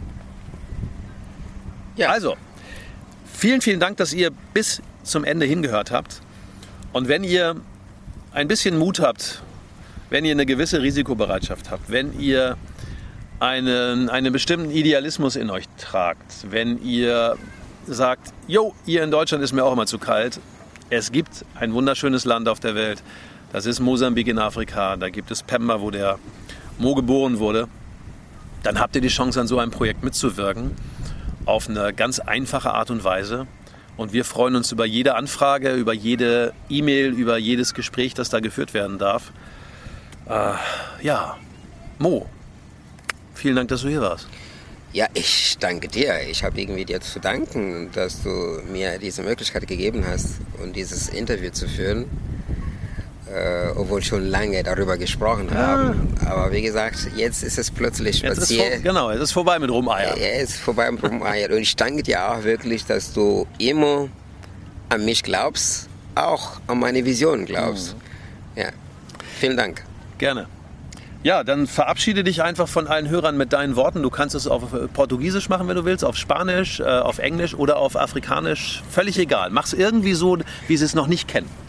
Ja. Also, vielen, vielen Dank, dass ihr bis zum Ende hingehört habt. Und wenn ihr ein bisschen Mut habt, wenn ihr eine gewisse Risikobereitschaft habt, wenn ihr einen, einen bestimmten Idealismus in euch tragt, wenn ihr sagt, jo, hier in Deutschland ist mir auch immer zu kalt, es gibt ein wunderschönes Land auf der Welt, das ist Mosambik in Afrika, da gibt es Pemba, wo der Mo geboren wurde, dann habt ihr die Chance, an so einem Projekt mitzuwirken, auf eine ganz einfache Art und Weise. Und wir freuen uns über jede Anfrage, über jede E-Mail, über jedes Gespräch, das da geführt werden darf. Äh, ja, Mo, vielen Dank, dass du hier warst. Ja, ich danke dir. Ich habe irgendwie dir zu danken, dass du mir diese Möglichkeit gegeben hast, um dieses Interview zu führen. Äh, obwohl schon lange darüber gesprochen haben. Aber wie gesagt, jetzt ist es plötzlich Jetzt ist vor, passiert. genau, es ist vorbei mit Rumeiern. Er ist vorbei mit Rumeiern. Und ich danke dir auch wirklich, dass du immer an mich glaubst, auch an meine Vision glaubst. Mhm. Ja, vielen Dank. Gerne. Ja, dann verabschiede dich einfach von allen Hörern mit deinen Worten. Du kannst es auf Portugiesisch machen, wenn du willst, auf Spanisch, äh, auf Englisch oder auf Afrikanisch. Völlig egal. Mach's irgendwie so, wie sie es noch nicht kennen.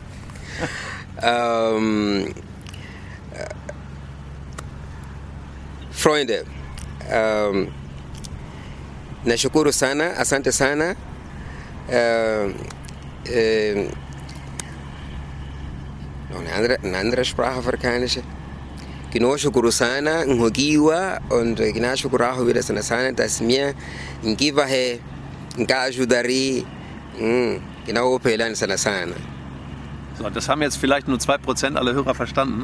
Ähm, äh, Freunde, ähm, nashukuru sana, asante sana. Äh, äh, noch eine andere, eine andere Sprache, afrikanische. Genau, shukuru sana, ngogiwa und genau shukuraho wieder sana sana, dass mir in Givahe, in Gajudari, genau Pelan sana sana. So, das haben jetzt vielleicht nur zwei Prozent aller Hörer verstanden.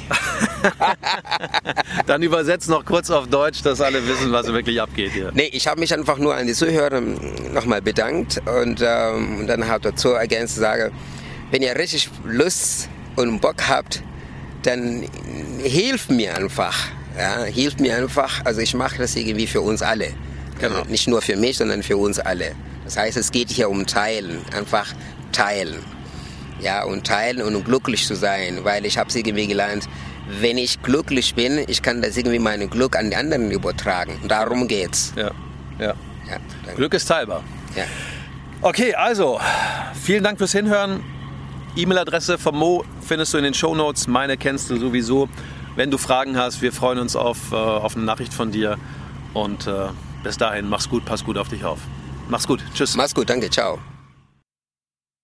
Dann übersetzt noch kurz auf Deutsch, dass alle wissen, was wirklich abgeht hier. Nee, ich habe mich einfach nur an die Zuhörer nochmal bedankt und ähm, dann habe dazu ergänzt, sage, wenn ihr richtig Lust und Bock habt, dann hilft mir einfach. Ja, hilft mir einfach. Also ich mache das irgendwie für uns alle. Genau. Also nicht nur für mich, sondern für uns alle. Das heißt, es geht hier um Teilen. Einfach teilen. Ja, und teilen und um glücklich zu sein. Weil ich habe es irgendwie gelernt, wenn ich glücklich bin, ich kann das irgendwie mein Glück an die anderen übertragen. Darum geht's. Ja, ja. Ja, Glück ist teilbar. Ja. Okay, also, vielen Dank fürs Hinhören. E-Mail-Adresse von Mo findest du in den Shownotes. Meine kennst du sowieso. Wenn du Fragen hast, wir freuen uns auf, äh, auf eine Nachricht von dir. Und äh, bis dahin, mach's gut, pass gut auf dich auf. Mach's gut. Tschüss. Mach's gut, danke, ciao.